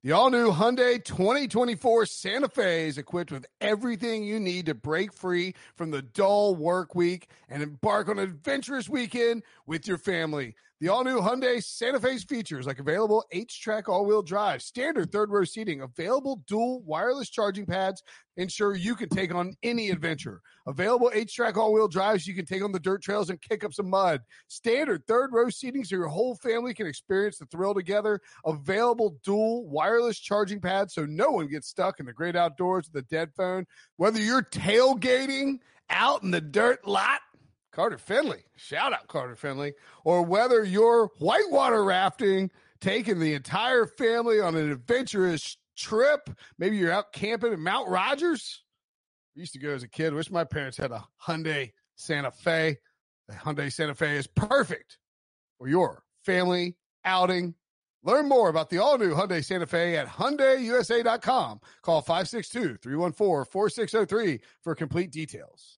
The all-new Hyundai 2024 Santa Fe is equipped with everything you need to break free from the dull work week and embark on an adventurous weekend with your family. The all-new Hyundai Santa Fe's features like available H-Track all-wheel drive, standard third-row seating, available dual wireless charging pads, ensure you can take on any adventure. Available H-Track all-wheel drives, you can take on the dirt trails and kick up some mud. Standard third-row seating so your whole family can experience the thrill together. Available dual wireless charging pads so no one gets stuck in the great outdoors with a dead phone. Whether you're tailgating out in the dirt lot, Carter Finley, shout out Carter Finley, or whether you're whitewater rafting, taking the entire family on an adventurous trip, maybe you're out camping in Mount Rogers. I used to go as a kid. Wish my parents had a Hyundai Santa Fe. The Hyundai Santa Fe is perfect for your family outing. Learn more about the all-new Hyundai Santa Fe at HyundaiUSA.com. Call 562-314-4603 for complete details.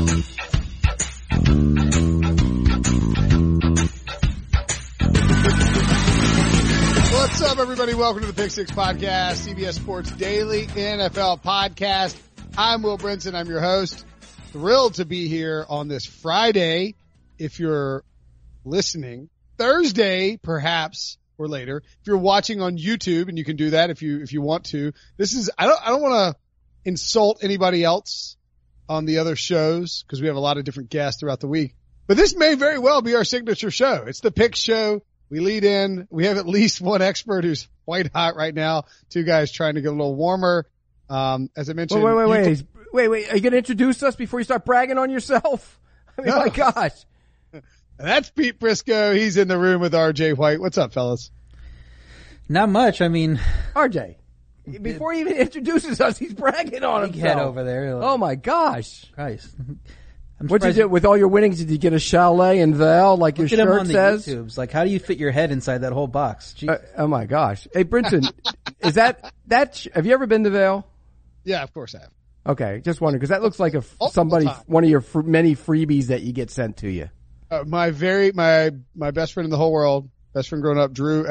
What's up, everybody? Welcome to the Pick Six Podcast, CBS Sports Daily NFL Podcast. I'm Will Brinson. I'm your host. Thrilled to be here on this Friday. If you're listening, Thursday, perhaps, or later. If you're watching on YouTube, and you can do that if you want to. This is, I don't want to insult anybody else on the other shows because we have a lot of different guests throughout the week. But this may very well be our signature show. It's the Pick Show. We lead in. We have at least one expert who's white hot right now. Two guys trying to get a little warmer. As I mentioned. Wait. Are you going to introduce us before you start bragging on yourself? I mean, no. My gosh. That's Pete Briscoe. He's in the room with RJ White. What's up, fellas? Not much. I mean, RJ, before he even introduces us, he's bragging on himself. Head over there. Oh my gosh. Christ. What'd you do with all your winnings? Did you get a chalet and Val like your shirt says? YouTubes. Like, how do you fit your head inside that whole box? Oh my gosh. Hey, Brinson, is that, have you ever been to Vail? Yeah, of course I have. Okay. Just wondering, because that looks like one of your many freebies that you get sent to you. My best friend in the whole world, best friend growing up, Drew.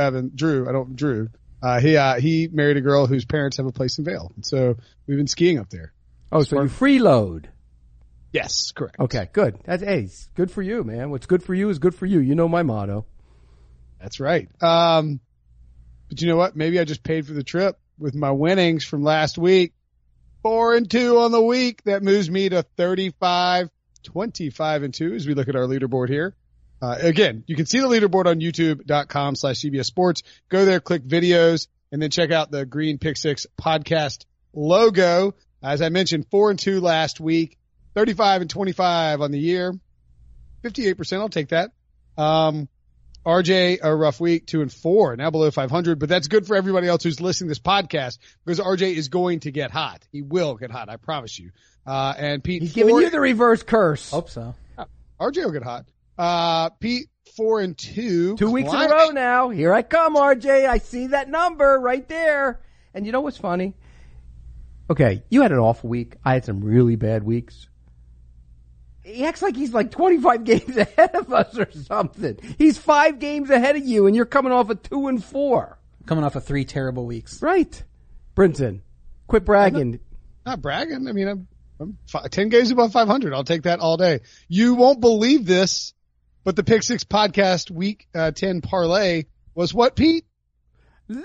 He married a girl whose parents have a place in Vail. And so we've been skiing up there. Oh, so you freeload. Yes, correct. Okay, good. Hey, good for you, man. What's good for you is good for you. You know my motto. That's right. But you know what? Maybe I just paid for the trip with my winnings from last week. 4-2 on the week. That moves me to 35, 25-2 as we look at our leaderboard here. Again, you can see the leaderboard on youtube.com/CBS Sports. Go there, click videos, and then check out the Green Pick Six podcast logo. As I mentioned, 4-2 last week. 35-25 on the year. 58%. I'll take that. RJ, a rough week, 2-4, now below 500, but that's good for everybody else who's listening to this podcast because RJ is going to get hot. He will get hot. I promise you. And Pete, he's giving you the reverse curse. Hope so. RJ will get hot. Pete, 4-2. 2 weeks in a row now. Here I come, RJ. I see that number right there. And you know what's funny? Okay. You had an awful week. I had some really bad weeks. He acts like he's like 25 games ahead of us or something. He's 5 games ahead of you, and you're coming off of 2-4. Coming off of 3 terrible weeks. Right. Brinson, quit bragging. Not bragging. I mean, I'm 10 games above 500. I'll take that all day. You won't believe this, but the Pick Six Podcast Week 10 parlay was what, Pete? Loser.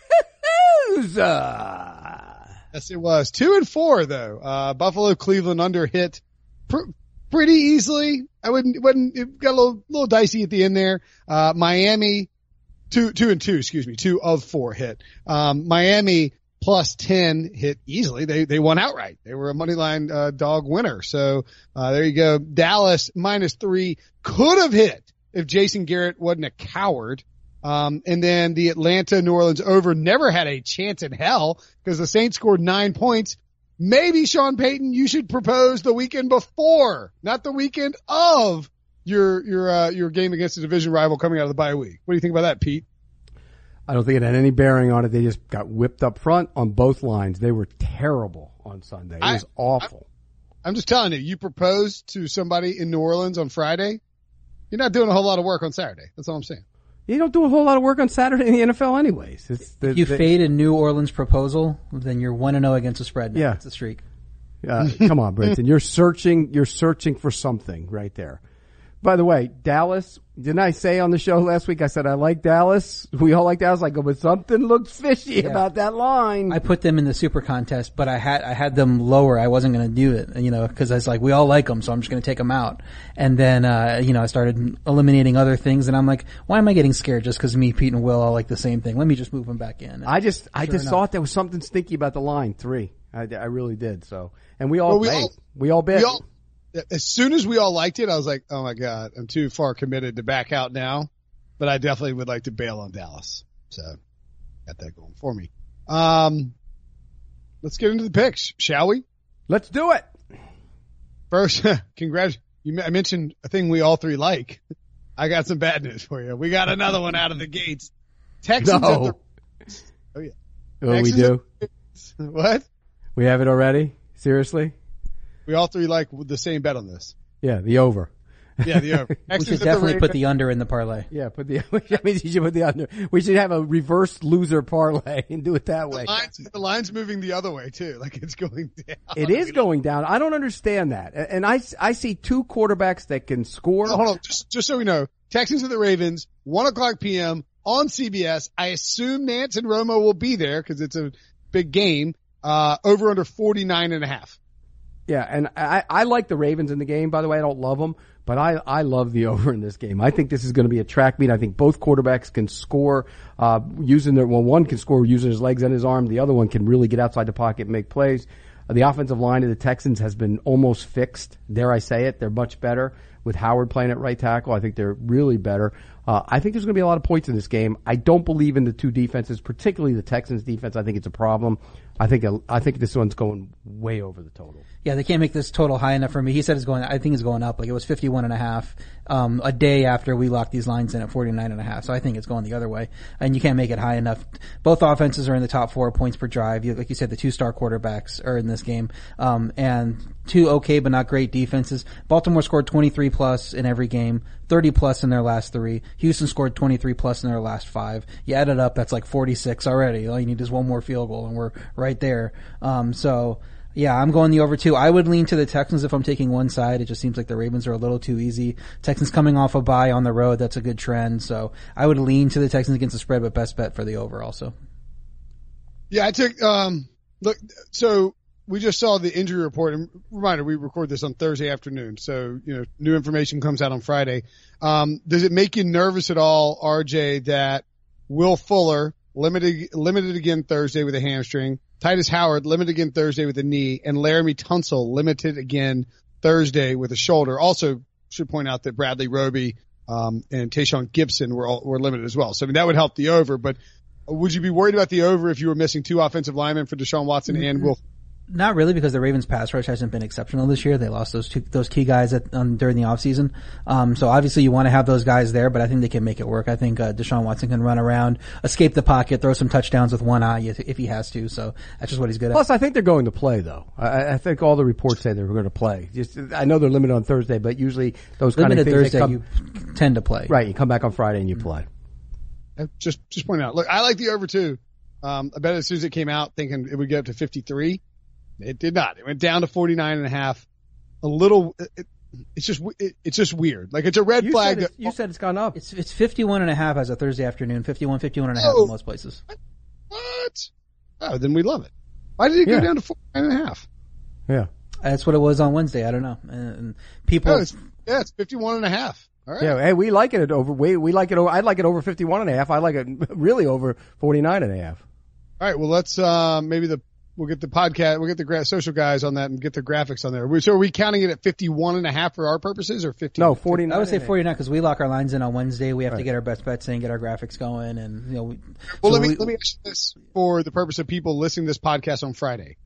Yes, it was. 2-4, though. Buffalo, Cleveland under hit. Pretty easily. It got a little dicey at the end there. Miami, 2 of 4 hit. Miami plus 10 hit easily. They won outright. They were a money line, dog winner. So, there you go. Dallas -3 could have hit if Jason Garrett wasn't a coward. And then the Atlanta New Orleans over never had a chance in hell because the Saints scored 9 points. Maybe, Sean Payton, you should propose the weekend before, not the weekend of your game against a division rival coming out of the bye week. What do you think about that, Pete? I don't think it had any bearing on it. They just got whipped up front on both lines. They were terrible on Sunday. It was awful. I'm just telling you, you proposed to somebody in New Orleans on Friday. You're not doing a whole lot of work on Saturday. That's all I'm saying. You don't do a whole lot of work on Saturday in the NFL anyways. If you fade a New Orleans proposal, then you're 1-0 against the spread. Now. Yeah. It's a streak. Come on, Brinson. You're searching for something right there. By the way, Dallas, didn't I say on the show last week, I said I like Dallas? We all like Dallas. I go, but something looks fishy about that line. I put them in the super contest, but I had them lower. I wasn't going to do it, cause I was like, we all like them, so I'm just going to take them out. And then, I started eliminating other things, and I'm like, why am I getting scared just cause me, Pete, and Will all like the same thing? Let me just move them back in. I just thought there was something stinky about the line 3. I really did, so. And we all bet. As soon as we all liked it, I was like, oh my God, I'm too far committed to back out now. But I definitely would like to bail on Dallas. So got that going for me. Let's get into the picks, shall we? Let's do it. First, congrats. I mentioned a thing we all 3 like. I got some bad news for you. We got another one out of the gates. Texans. No. Oh yeah. Oh, we do? What? We have it already? Seriously? We all 3 like the same bet on this. Yeah, the over. Yeah, the over. We should definitely put the under in the parlay. Yeah, you should put the under. We should have a reverse loser parlay and do it that way. The line's moving the other way too. Like it's going down. It is going down. I don't understand that. And I see 2 quarterbacks that can score. Hold on. Just so we know, Texans and the Ravens, 1:00 p.m. on CBS. I assume Nance and Romo will be there because it's a big game. Over under 49.5. Yeah, and I like the Ravens in the game, by the way. I don't love them, but I love the over in this game. I think this is going to be a track meet. I think both quarterbacks can score, one can score using his legs and his arm. The other one can really get outside the pocket and make plays. The offensive line of the Texans has been almost fixed. Dare I say it? They're much better with Howard playing at right tackle. I think they're really better. I think there's going to be a lot of points in this game. I don't believe in the 2 defenses, particularly the Texans defense. I think it's a problem. I think this one's going way over the total. Yeah, they can't make this total high enough for me. He said I think it's going up. Like it was 51.5, a day after we locked these lines in at 49.5. So I think it's going the other way. And you can't make it high enough. Both offenses are in the top 4 points per drive. Like you said, the 2-star quarterbacks are in this game. And 2 okay but not great defenses. Baltimore scored 23 plus in every game, 30 plus in their last 3. Houston scored 23 plus in their last 5. You add it up, that's like 46 already. All you need is 1 more field goal and we're right there. So yeah, I'm going the over 2. I would lean to the Texans if I'm taking one side. It just seems like the Ravens are a little too easy. Texans coming off a bye on the road, that's a good trend. So I would lean to the Texans against the spread, but best bet for the over also. Yeah, I took, look, so we just saw the injury report, and reminder, we record this on Thursday afternoon. So, new information comes out on Friday. Does it make you nervous at all, RJ, that Will Fuller limited again Thursday with a hamstring, Titus Howard limited again Thursday with a knee, and Laramie Tunsil limited again Thursday with a shoulder? Also, should point out that Bradley Roby, and Tayshaun Gibson were limited as well. So, I mean, that would help the over, but would you be worried about the over if you were missing 2 offensive linemen for Deshaun Watson and Will? Not really, because the Ravens pass rush hasn't been exceptional this year. They lost those key guys during the offseason. So obviously you want to have those guys there, but I think they can make it work. I think, Deshaun Watson can run around, escape the pocket, throw some touchdowns with one eye if he has to. So that's just what he's good at. Plus, I think they're going to play though. I think all the reports say they're going to play. I know they're limited on Thursday, but usually those kind of things. Limited Thursday, you tend to play. Right. You come back on Friday and you play. Just point out. Look, I like the over too. I bet as soon as it came out thinking it would get up to 53. It did not. It went down to 49.5. A little, it's just weird. Like it's a red flag. You said it's gone up. It's 51.5 as a Thursday afternoon, 51.5 in most places. What? Oh, then we love it. Why did it go down to 49.5? Yeah. That's what it was on Wednesday. I don't know. And people. It's 51.5. All right. Yeah. Hey, we like it at over. We like it over. I'd like it over 51.5. I like it really over 49.5. All right. Well, let's, we'll get the podcast, we'll get the social guys on that and get the graphics on there. So are we counting it at 51.5 for our purposes or 50? No, 49. I would say 49 because we lock our lines in on Wednesday. We have to get our best bets in, get our graphics going, and let me ask you this for the purpose of people listening to this podcast on Friday.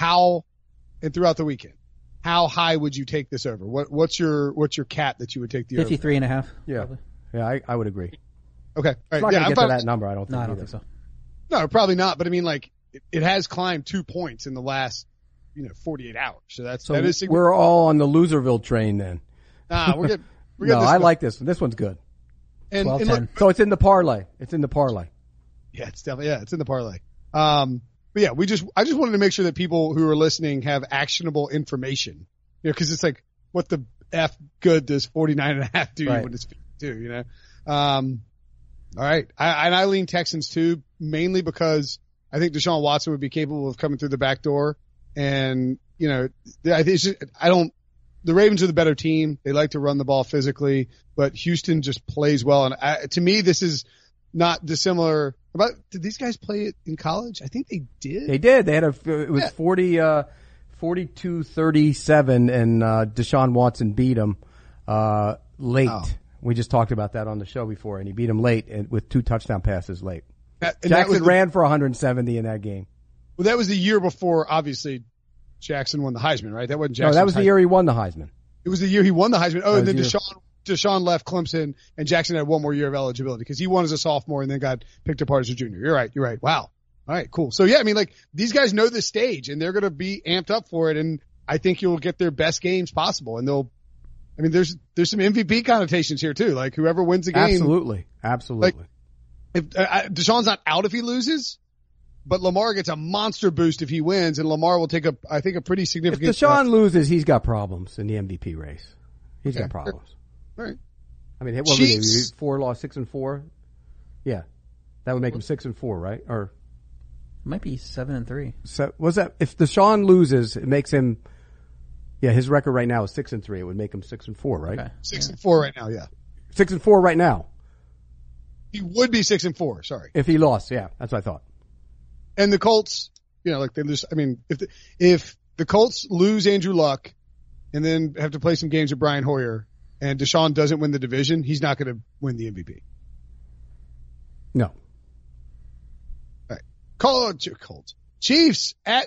And throughout the weekend, how high would you take this over? What's your cap that you would take the 53.5. Yeah. Probably. Yeah, I would agree. Okay. All right. It's not going to get to that number, I don't think. No, I don't think so. No, probably not. But I mean, like, it has climbed 2 points in the last, 48 hours. So that is significant. We're all on the Loserville train then. Nah, we're good. No, I like this one. This one's good. And 12-10. look, So it's in the parlay. It's in the parlay. yeah, it's definitely, it's in the parlay. But yeah, I just wanted to make sure that people who are listening have actionable information, cause it's like, what the F good does 49.5 do you when it's 52, all right. I lean Texans too, mainly because I think Deshaun Watson would be capable of coming through the back door. And, I think the Ravens are the better team. They like to run the ball physically, but Houston just plays well. And to me, this is not dissimilar. Did these guys play it in college? I think they did. They did. They had it was 42-37 and, Deshaun Watson beat him, late. Oh. We just talked about that on the show before, and he beat him late and with 2 touchdown passes late. Jackson ran for 170 in that game. Well, that was the year before, obviously, Jackson won the Heisman, right? That wasn't Jackson. No, that was the year he won the Heisman. It was the year he won the Heisman. Oh, and then Deshaun left Clemson, and Jackson had one more year of eligibility because he won as a sophomore and then got picked apart as a junior. You're right. Wow. All right, cool. So yeah, I mean, like, these guys know the stage and they're going to be amped up for it. And I think you'll get their best games possible. And there's some MVP connotations here too. Like, whoever wins the game. Absolutely. Like, if Deshaun's not out if he loses, but Lamar gets a monster boost if he wins, and Lamar will take I think a pretty significant. If Deshaun loses, he's got problems in the MVP race. He's got problems. All right. I mean, what was he? 6-4? Yeah. That would make him 6-4, right? Or it might be 7-3. So was that if Deshaun loses, it makes him? Yeah, his record right now is 6-3. It would make him 6-4, right? Okay. 6-4 right now. Yeah. 6-4 right now. He would be 6-4. Sorry. If he lost, yeah, that's what I thought. And the Colts, like they just, I mean, if the Colts lose Andrew Luck and then have to play some games with Brian Hoyer and Deshaun doesn't win the division, he's not going to win the MVP. No. All right. Colts. Chiefs at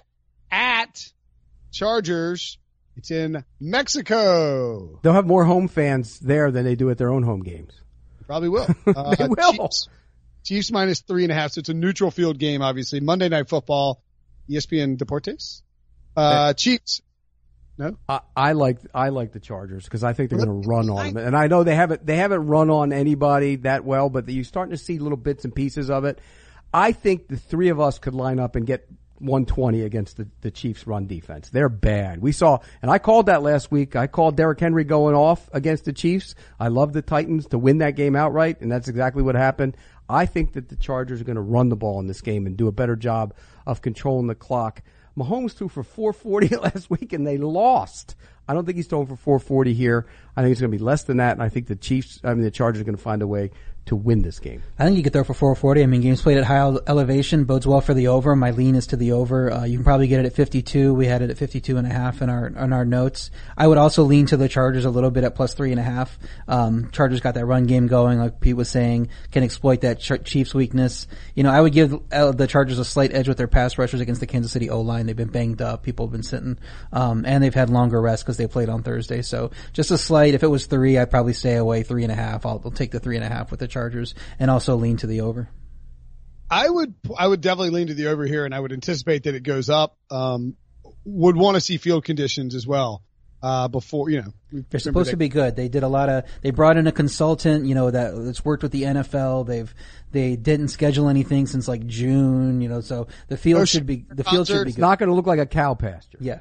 Chargers. It's in Mexico. They'll have more home fans there than they do at their own home games. Probably will. They will. Chiefs minus 3.5. So it's a neutral field game, obviously. Monday Night Football, ESPN Deportes. Chiefs. No? I like the Chargers because I think they're going to run on them. And I know they haven't run on anybody that well, but you're starting to see little bits and pieces of it. I think the three of us could line up and get 120 against the Chiefs run defense. They're bad. We saw, and I called that last week. I called Derrick Henry going off against the Chiefs. I love the Titans to win that game outright, and that's exactly what happened. I think that the Chargers are going to run the ball in this game and do a better job of controlling the clock. Mahomes threw for 440 last week and they lost. I don't think he's throwing for 440 here. I think it's going to be less than that, and I think the Chargers are going to find a way to win this game. I think you could throw for 440. I mean, games played at high elevation bodes well for the over. My lean is to the over. You can probably get it at 52. We had it at 52.5 in our notes. I would also lean to the Chargers a little bit at plus 3.5. Chargers got that run game going, like Pete was saying, can exploit that Chiefs weakness. I would give the Chargers a slight edge with their pass rushers against the Kansas City O-line. They've been banged up. People have been sitting, and they've had longer rest because they played on Thursday. So just a slight. If it was 3, I'd probably stay away. 3.5. I'll take the 3.5 with the Chargers and also lean to the over. I would definitely lean to the over here, and I would anticipate that it goes up. Would want to see field conditions as well. Before, they're supposed to be good. They did they brought in a consultant, that's worked with the NFL. They didn't schedule anything since like June, so the field should be good. It's not going to look like a cow pasture. Yeah.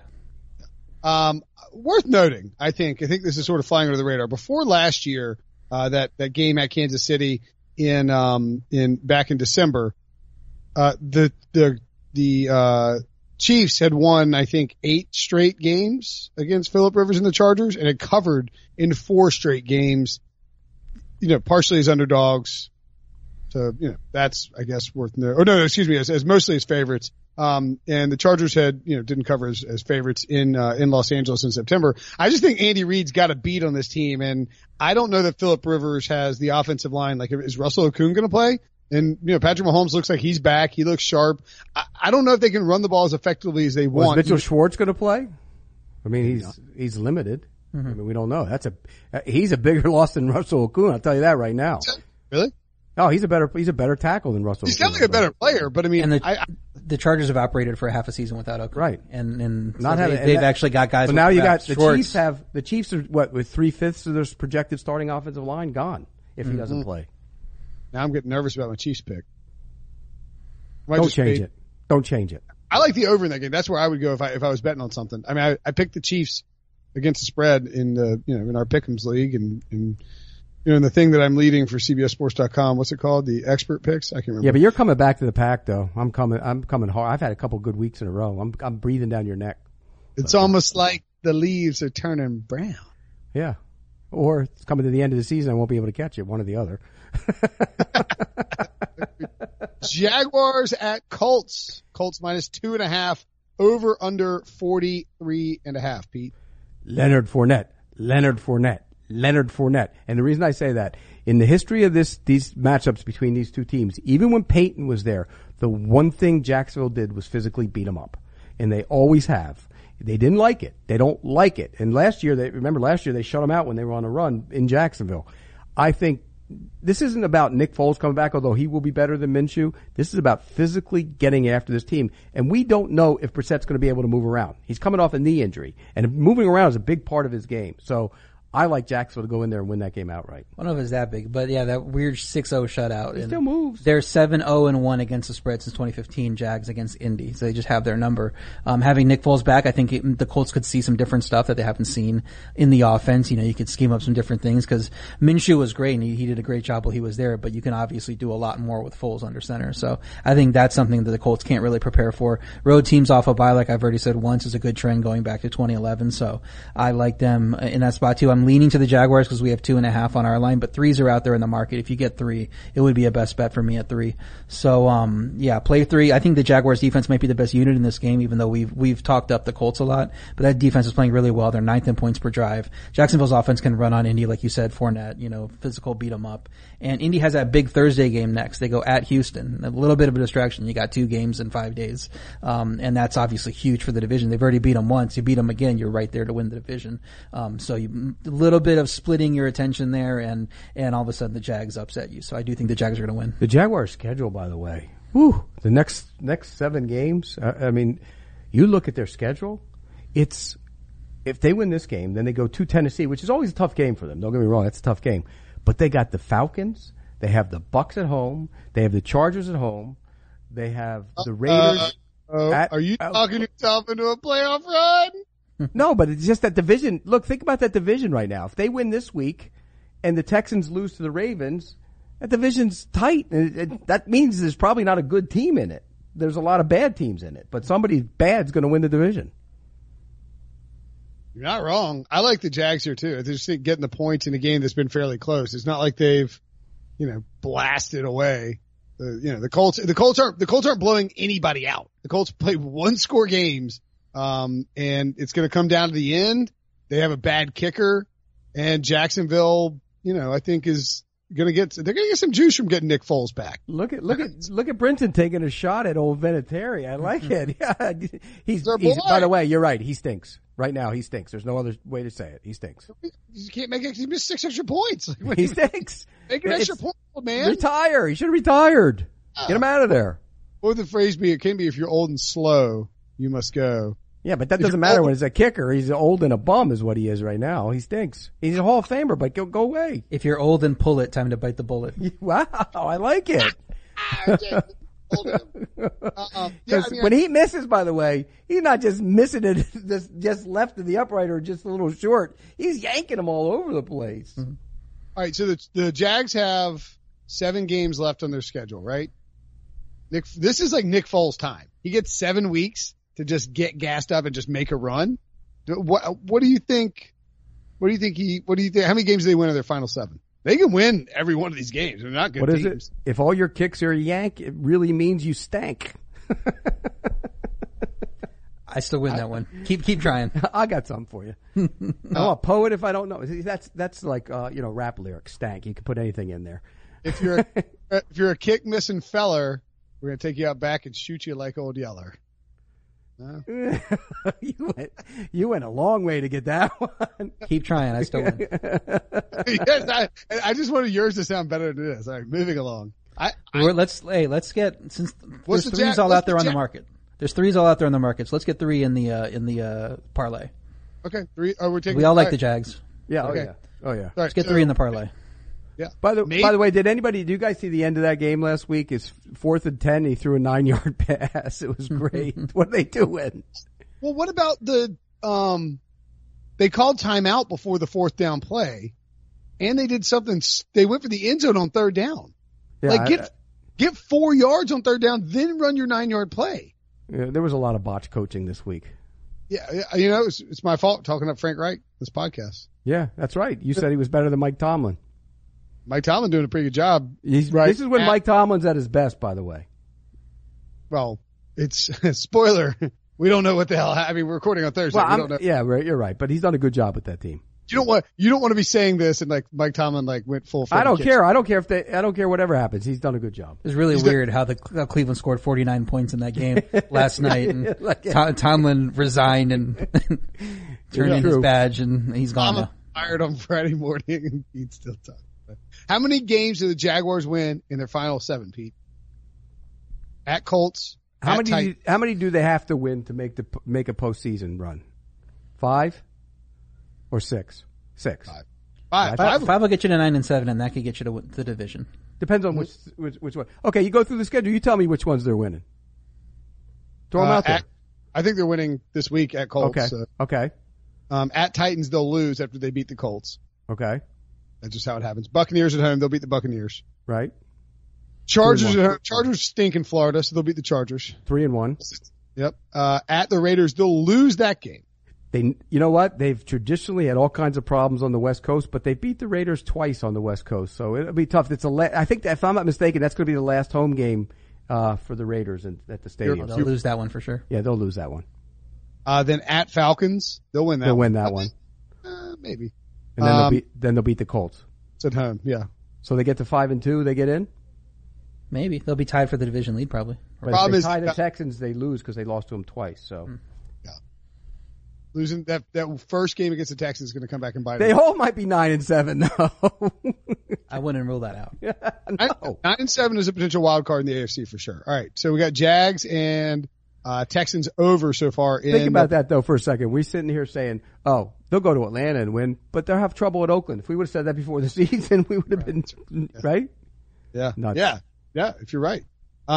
Worth noting, I think this is sort of flying under the radar. Before last year, that game at Kansas City back in December, the Chiefs had won, I think, 8 straight games against Phillip Rivers and the Chargers, and had covered in 4 straight games, partially as underdogs. So, that's, I guess, worth noting. Or no, excuse me, as mostly as favorites. And the Chargers didn't cover as favorites in Los Angeles in September. I just think Andy Reid's got a beat on this team, and I don't know that Phillip Rivers has the offensive line. Like, is Russell Okung going to play? And, Patrick Mahomes looks like he's back. He looks sharp. I don't know if they can run the ball as effectively as they want. Is Mitchell Schwartz going to play? I mean, he's limited. Mm-hmm. I mean, we don't know. He's a bigger loss than Russell Okung. I'll tell you that right now. Really? Oh, he's a better tackle than Russell. He's definitely a better player, but I mean, the Chargers have operated for a half a season without Okung, right? And not so they've actually got guys. But now you got Schwartz. the Chiefs are what with 3/5 of their projected starting offensive line gone if he doesn't play. Now I'm getting nervous about my Chiefs pick. Don't change it. Don't change it. I like the over in that game. That's where I would go if I was betting on something. I mean, I picked the Chiefs against the spread in in our Pick'ems league and in the thing that I'm leading for CBSSports.com. What's it called? The expert picks? I can't remember. Yeah, but you're coming back to the pack though. I'm coming hard. I've had a couple good weeks in a row. I'm breathing down your neck. It's almost like the leaves are turning brown. Yeah. Or it's coming to the end of the season. I won't be able to catch it. One or the other. Jaguars at Colts. Colts minus 2.5. Over under 43.5. Pete. Leonard Fournette. And the reason I say that, in the history of these matchups between these two teams, even when Peyton was there, the one thing Jacksonville did was physically beat them up. And they always have. They didn't like it. They don't like it. And last year they shut them out when they were on a run in Jacksonville. I think this isn't about Nick Foles coming back, although he will be better than Minshew. This is about physically getting after this team. And we don't know if Brissett's going to be able to move around. He's coming off a knee injury, and moving around is a big part of his game. So I like Jacksonville to go in there and win that game outright. I don't know if it's that big, but yeah, that weird 6-0 shutout. It still moves. They're 7-0-1 against the spread since 2015, Jags against Indy. So they just have their number. Having Nick Foles back, I think the Colts could see some different stuff that they haven't seen in the offense. You could scheme up some different things because Minshew was great and he did a great job while he was there, but you can obviously do a lot more with Foles under center. So I think that's something that the Colts can't really prepare for. Road teams off a bye, like I've already said once, is a good trend going back to 2011. So I like them in that spot too. I'm leaning to the Jaguars because we have 2.5 on our line, but 3s are out there in the market. If you get 3, it would be a best bet for me at 3. So, play 3. I think the Jaguars defense might be the best unit in this game, even though we've talked up the Colts a lot, but that defense is playing really well. They're 9th in points per drive. Jacksonville's offense can run on Indy, like you said, Fournette, physical, beat them up. And Indy has that big Thursday game next. They go at Houston. A little bit of a distraction. You got 2 games in 5 days. And that's obviously huge for the division. They've already beat them once. You beat them again, you're right there to win the division. So a little bit of splitting your attention there, and all of a sudden the Jags upset you. So I do think the Jags are going to win. The Jaguars' schedule, by the way, the next 7 games. I mean, you look at their schedule. If they win this game, then they go to Tennessee, which is always a tough game for them. Don't get me wrong, that's a tough game. But they got the Falcons, they have the Bucs at home, they have the Chargers at home, they have the Raiders. Are you talking yourself into a playoff run? No, but it's just that division. Look, think about that division right now. If they win this week and the Texans lose to the Ravens, that division's tight. That means there's probably not a good team in it. There's a lot of bad teams in it, but somebody bad's going to win the division. You're not wrong. I like the Jags here too. They're just getting the points in a game that's been fairly close. It's not like they've, blasted away. The Colts aren't blowing anybody out. The Colts play 1-score games. And it's going to come down to the end. They have a bad kicker, and Jacksonville, I think they're going to get some juice from getting Nick Foles back. Look at Brinton taking a shot at old Vinatieri. I like it. Yeah. He's by the way, you're right. He stinks. Right now, he stinks. There's no other way to say it. He stinks. You can't make it. He missed 6 extra points. He stinks. Make an extra point, man. Retire. He should have retired. Get him out of there. Or the phrase it can be, if you're old and slow, you must go. Yeah, but that doesn't matter when it's a kicker. He's old and a bum is what he is right now. He stinks. He's a Hall of Famer, but go away. If you're old and pull it, time to bite the bullet. Wow, I like it. When he misses, by the way, he's not just missing it just left of the upright or just a little short. He's yanking them all over the place. Mm-hmm. All right, so the Jags have 7 games left on their schedule, right? This is like Nick Foles' time. He gets 7 weeks to just get gassed up and just make a run. What do you think? How many games do they win in their final 7? They can win every one of these games. They're not good teams. What is it? If all your kicks are a yank, it really means you stank. I still win that one. Keep trying. I got something for you. I'm a poet if I don't know. See, that's like rap lyrics. Stank. You can put anything in there. If you're a kick missing feller, we're gonna take you out back and shoot you like Old Yeller. No? You went a long way to get that one. Keep trying. I still win. Yes, I just wanted yours to sound better than it is. All right, moving along. Let's get, since there's 3s all out there on the market. There's 3s all out there on the market. So let's get 3 in the parlay. Okay, 3. Oh, we're taking. We all like the Jags. Yeah. Okay. Oh yeah. Let's get 3 in the parlay. Yeah. By the way, do you guys see the end of that game last week? It's 4th and 10. He threw a 9-yard pass. It was great. What are they doing? Well, what about they called timeout before the 4th down play, and they did something. They went for the end zone on 3rd down. Yeah, get 4 yards on 3rd down, then run your 9-yard play. Yeah, there was a lot of botch coaching this week. Yeah, it's my fault talking up Frank Reich this podcast. Yeah, that's right. You said he was better than Mike Tomlin. Mike Tomlin doing a pretty good job. Right. This is when Mike Tomlin's at his best, by the way. Well, it's spoiler. We don't know what the hell. I mean, we're recording on Thursday. Well, we don't know. Yeah, right. You're right. But he's done a good job with that team. You don't want to be saying this and like Mike Tomlin went full. I don't care. I don't care whatever happens. He's done a good job. It was really weird how Cleveland scored 49 points in that game last night, and Tomlin resigned and turned in his badge, and he's gone now. Fired on Friday morning, and he'd still talk. How many games do the Jaguars win in their final 7, Pete? At Colts. How many do they have to win to make a postseason run? 5 or 6? 6. 5. 5 will get you to 9 and 7, and that could get you to the division. Depends on which one. Okay, you go through the schedule. You tell me which ones they're winning. Throw them out there. I think they're winning this week at Colts. Okay. Okay. At Titans, they'll lose after they beat the Colts. Okay. That's just how it happens. Buccaneers at home, they'll beat the Buccaneers. Right. Chargers at home. Chargers stink in Florida, so they'll beat the Chargers. 3-1. Yep. At the Raiders, they'll lose that game. You know what? They've traditionally had all kinds of problems on the West Coast, but they beat the Raiders twice on the West Coast, so it'll be tough. I think that, if I'm not mistaken, that's going to be the last home game for the Raiders at the stadium. They'll lose that one for sure. Yeah, they'll lose that one. Then at Falcons, they'll win that. They'll win that one. Maybe. And then they'll beat the Colts. It's at home. Yeah. So they get to 5-2. They get in. Maybe they'll be tied for the division lead, probably. But if they tie the Texans, they lose because they lost to them twice. So. Yeah. Losing that first game against the Texans is going to come back and bite them. They all might be 9-7 though. I wouldn't rule that out. No. 9-7 is a potential wild card in the AFC for sure. All right. So we got Jags and Texans over so far. Think about that though for a second. We're sitting here saying, "Oh, they'll go to Atlanta and win," but they'll have trouble at Oakland. If we would have said that before the season, we would have been right. Yeah. Nuts. Yeah. If you're right.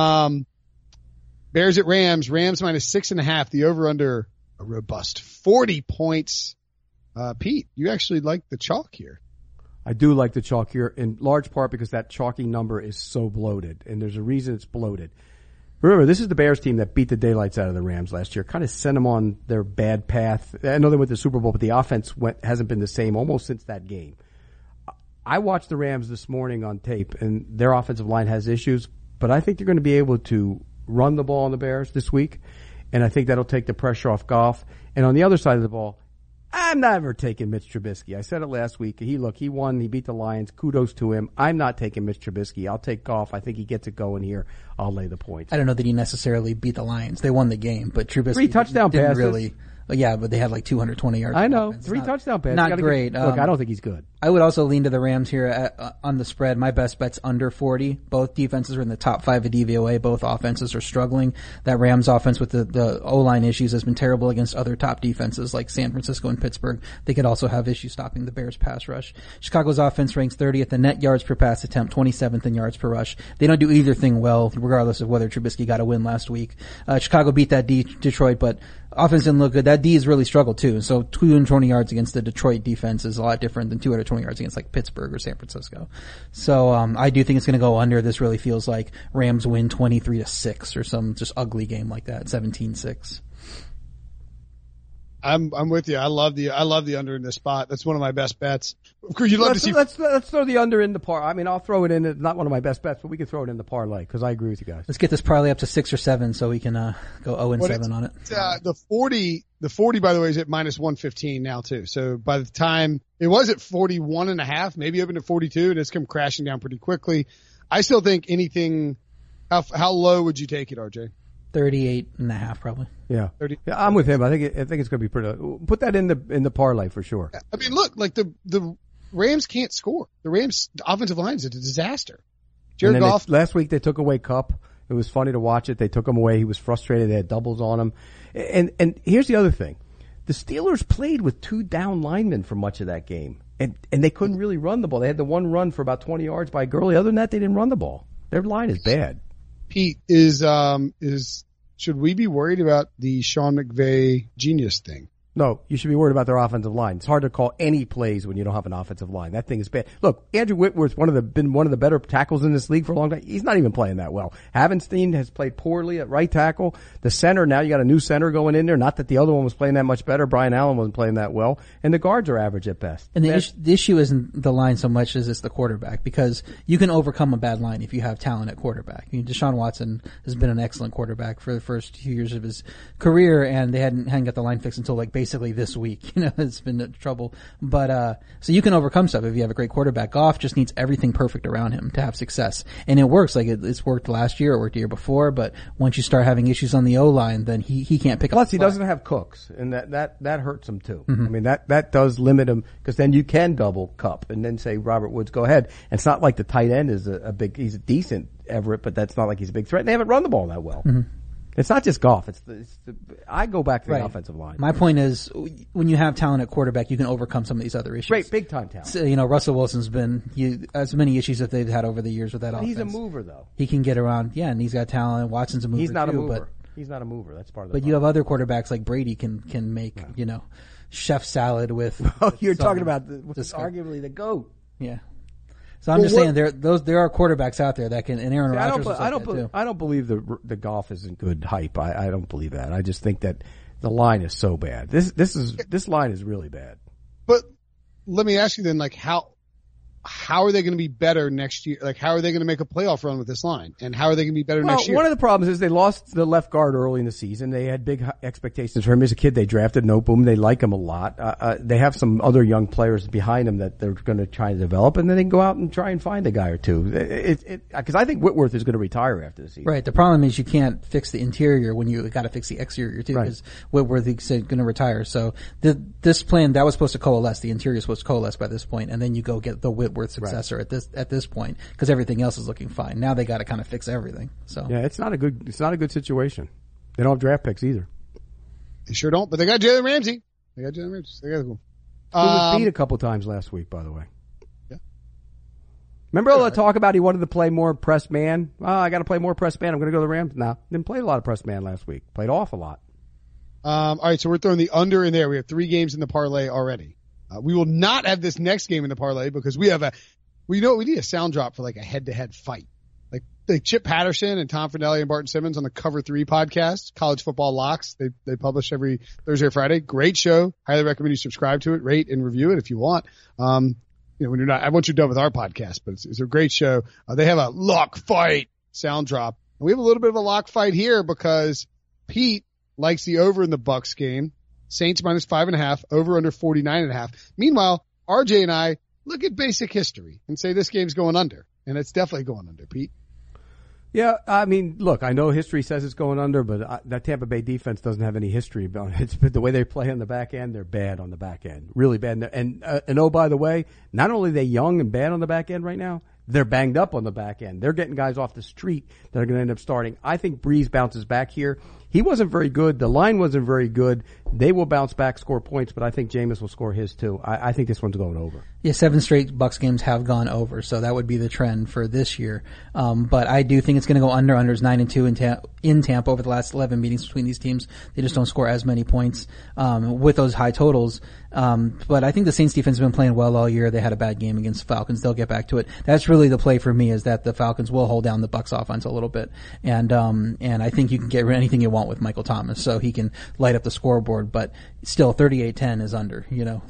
Bears at Rams. Rams minus 6.5. The over under a robust 40 points. Pete, you actually like the chalk here. I do like the chalk here in large part because that chalky number is so bloated, and there's a reason it's bloated. Remember, this is the Bears team that beat the daylights out of the Rams last year, kind of sent them on their bad path. I know they went to the Super Bowl, but the offense hasn't been the same almost since that game. I watched the Rams this morning on tape, and their offensive line has issues, but I think they're going to be able to run the ball on the Bears this week, and I think that'll take the pressure off Goff. And on the other side of the ball, I'm never taking Mitch Trubisky. I said it last week. He won. He beat the Lions. Kudos to him. I'm not taking Mitch Trubisky. I'll take Goff. I think he gets it going here. I'll lay the points. I don't know that he necessarily beat the Lions. They won the game, but Trubisky 3 touchdown didn't passes. really. Yeah, but they had like 220 yards. I know. Offense. 3 touchdown passes. Not great. Look, I don't think he's good. I would also lean to the Rams here on the spread. My best bet's under 40. Both defenses are in the top 5 of DVOA. Both offenses are struggling. That Rams offense with the O-line issues has been terrible against other top defenses like San Francisco and Pittsburgh. They could also have issues stopping the Bears pass rush. Chicago's offense ranks 30th in net yards per pass attempt, 27th in yards per rush. They don't do either thing well, regardless of whether Trubisky got a win last week. Chicago beat that Detroit, but offense didn't look good. That D has really struggled too. So 220 yards against the Detroit defense is a lot different than 220 yards against like Pittsburgh or San Francisco. So, I do think it's going to go under. This really feels like Rams win 23-6 or some just ugly game like that, 17-6. I'm with you. I love the under in this spot. That's one of my best bets. Of course, you'd love to see. Let's throw the under in the parlay. I mean, I'll throw it in. It's not one of my best bets, but we can throw it in the parlay because I agree with you guys. Let's get this parlay up to 6 or 7 so we can go 0-7 on it. The 40 by the way is at minus 115 now too. So by the time it was at 41.5, maybe opened at 42, and it's come crashing down pretty quickly. I still think anything. How low would you take it, RJ? 38.5 probably. Yeah. 30. Yeah, I'm with him. I think it's going to be pretty. Put that in the parlay for sure. I mean, look, like the Rams can't score. The Rams offensive line is a disaster. Jared Goff. Last week they took away Kupp. It was funny to watch it. They took him away. He was frustrated. They had doubles on him. And here's the other thing. The Steelers played with 2 down linemen for much of that game. And they couldn't really run the ball. They had the one run for about 20 yards by Gurley. Other than that, they didn't run the ball. Their line is bad. Pete, should we be worried about the Sean McVay genius thing? No, you should be worried about their offensive line. It's hard to call any plays when you don't have an offensive line. That thing is bad. Look, Andrew Whitworth's been one of the better tackles in this league for a long time. He's not even playing that well. Havenstein has played poorly at right tackle. The center, now you got a new center going in there. Not that the other one was playing that much better. Brian Allen wasn't playing that well. And the guards are average at best. And the issue isn't the line so much as it's the quarterback, because you can overcome a bad line if you have talent at quarterback. I mean, Deshaun Watson has been an excellent quarterback for the first 2 years of his career, and they hadn't got the line fixed until like basically this week. You know, it's been trouble. But, so you can overcome stuff if you have a great quarterback. Goff just needs everything perfect around him to have success. And it works. Like it's worked last year, it worked the year before, but once you start having issues on the O-line, then he can't pick up. Plus, he doesn't have Cooks, and that hurts him too. Mm-hmm. I mean, that does limit him, because then you can double Kupp and then say, Robert Woods, go ahead. And it's not like the tight end is he's a decent Everett, but that's not like he's a big threat. They haven't run the ball that well. Mm-hmm. It's not just Goff. I go back to the offensive line. My point is, when you have talent at quarterback, you can overcome some of these other issues. Great, big time talent. So, Russell Wilson's been as many issues that they've had over the years with that offense. He's a mover, though. He can get around, and he's got talent. Watson's a mover. He's not too, a mover. But he's not a mover. That's part of the But problem. you have other quarterbacks like Brady can make chef salad with. Oh, you're talking about arguably the GOAT. Yeah. So I'm just saying there are quarterbacks out there that can, and Aaron Rodgers I don't believe the Goff isn't good hype. I don't believe that. I just think that the line is so bad. This line is really bad. But let me ask you then, like, how are they going to be better next year? Like, how are they going to make a playoff run with this line? And how are they going to be better next year? One of the problems is they lost the left guard early in the season. They had big expectations for him as a kid. They drafted Noteboom. They like him a lot. They have some other young players behind him that they're going to try to develop, and then they can go out and try and find a guy or two. Because I think Whitworth is going to retire after the season. Right. The problem is you can't fix the interior when you got to fix the exterior too, because Whitworth is going to retire. So this plan that was supposed to coalesce, the interior is supposed to coalesce by this point, and then you go get the Whitworth successor at this point, because everything else is looking fine. Now they got to kind of fix everything. So yeah, it's not a good situation. They don't have draft picks either. They sure don't, but they got Jalen Ramsey. They got cool. Who was beat a couple times last week, by the way. Yeah. Remember all the talk about he wanted to play more press man? Oh, I got to play more press man. I'm going to go to the Rams. No, didn't play a lot of press man last week. Played off a lot. All right, so we're throwing the under in there. We have 3 games in the parlay already. We will not have this next game in the parlay because we need a sound drop for like a head-to-head fight. Like Chip Patterson and Tom Finelli and Barton Simmons on the Cover 3 podcast, College Football Locks. They publish every Thursday or Friday. Great show. Highly recommend you subscribe to it, rate and review it if you want. When you're not, I want you done with our podcast, but it's a great show. They have a lock fight sound drop. And we have a little bit of a lock fight here because Pete likes the over in the Bucks game. Saints minus 5.5, over under 49.5. Meanwhile, RJ and I look at basic history and say this game's going under. And it's definitely going under, Pete. Yeah, I mean, look, I know history says it's going under, but that Tampa Bay defense doesn't have any history about it. It's the way they play on the back end. They're bad on the back end, really bad. And oh, by the way, not only are they young and bad on the back end right now, they're banged up on the back end. They're getting guys off the street that are going to end up starting. I think Breeze bounces back here. He wasn't very good. The line wasn't very good. They will bounce back, score points, but I think Jameis will score his too. I think this one's going over. Yeah, 7 straight Bucks games have gone over, so that would be the trend for this year. But I do think it's going to go under. Under's 9-2 in Tampa over the last 11 meetings between these teams. They just don't score as many points with those high totals. But I think the Saints defense has been playing well all year. They had a bad game against the Falcons. They'll get back to it. That's really the play for me, is that the Falcons will hold down the Bucks offense a little bit. And I think you can get anything you want with Michael Thomas, so he can light up the scoreboard, but still 38-10 is under,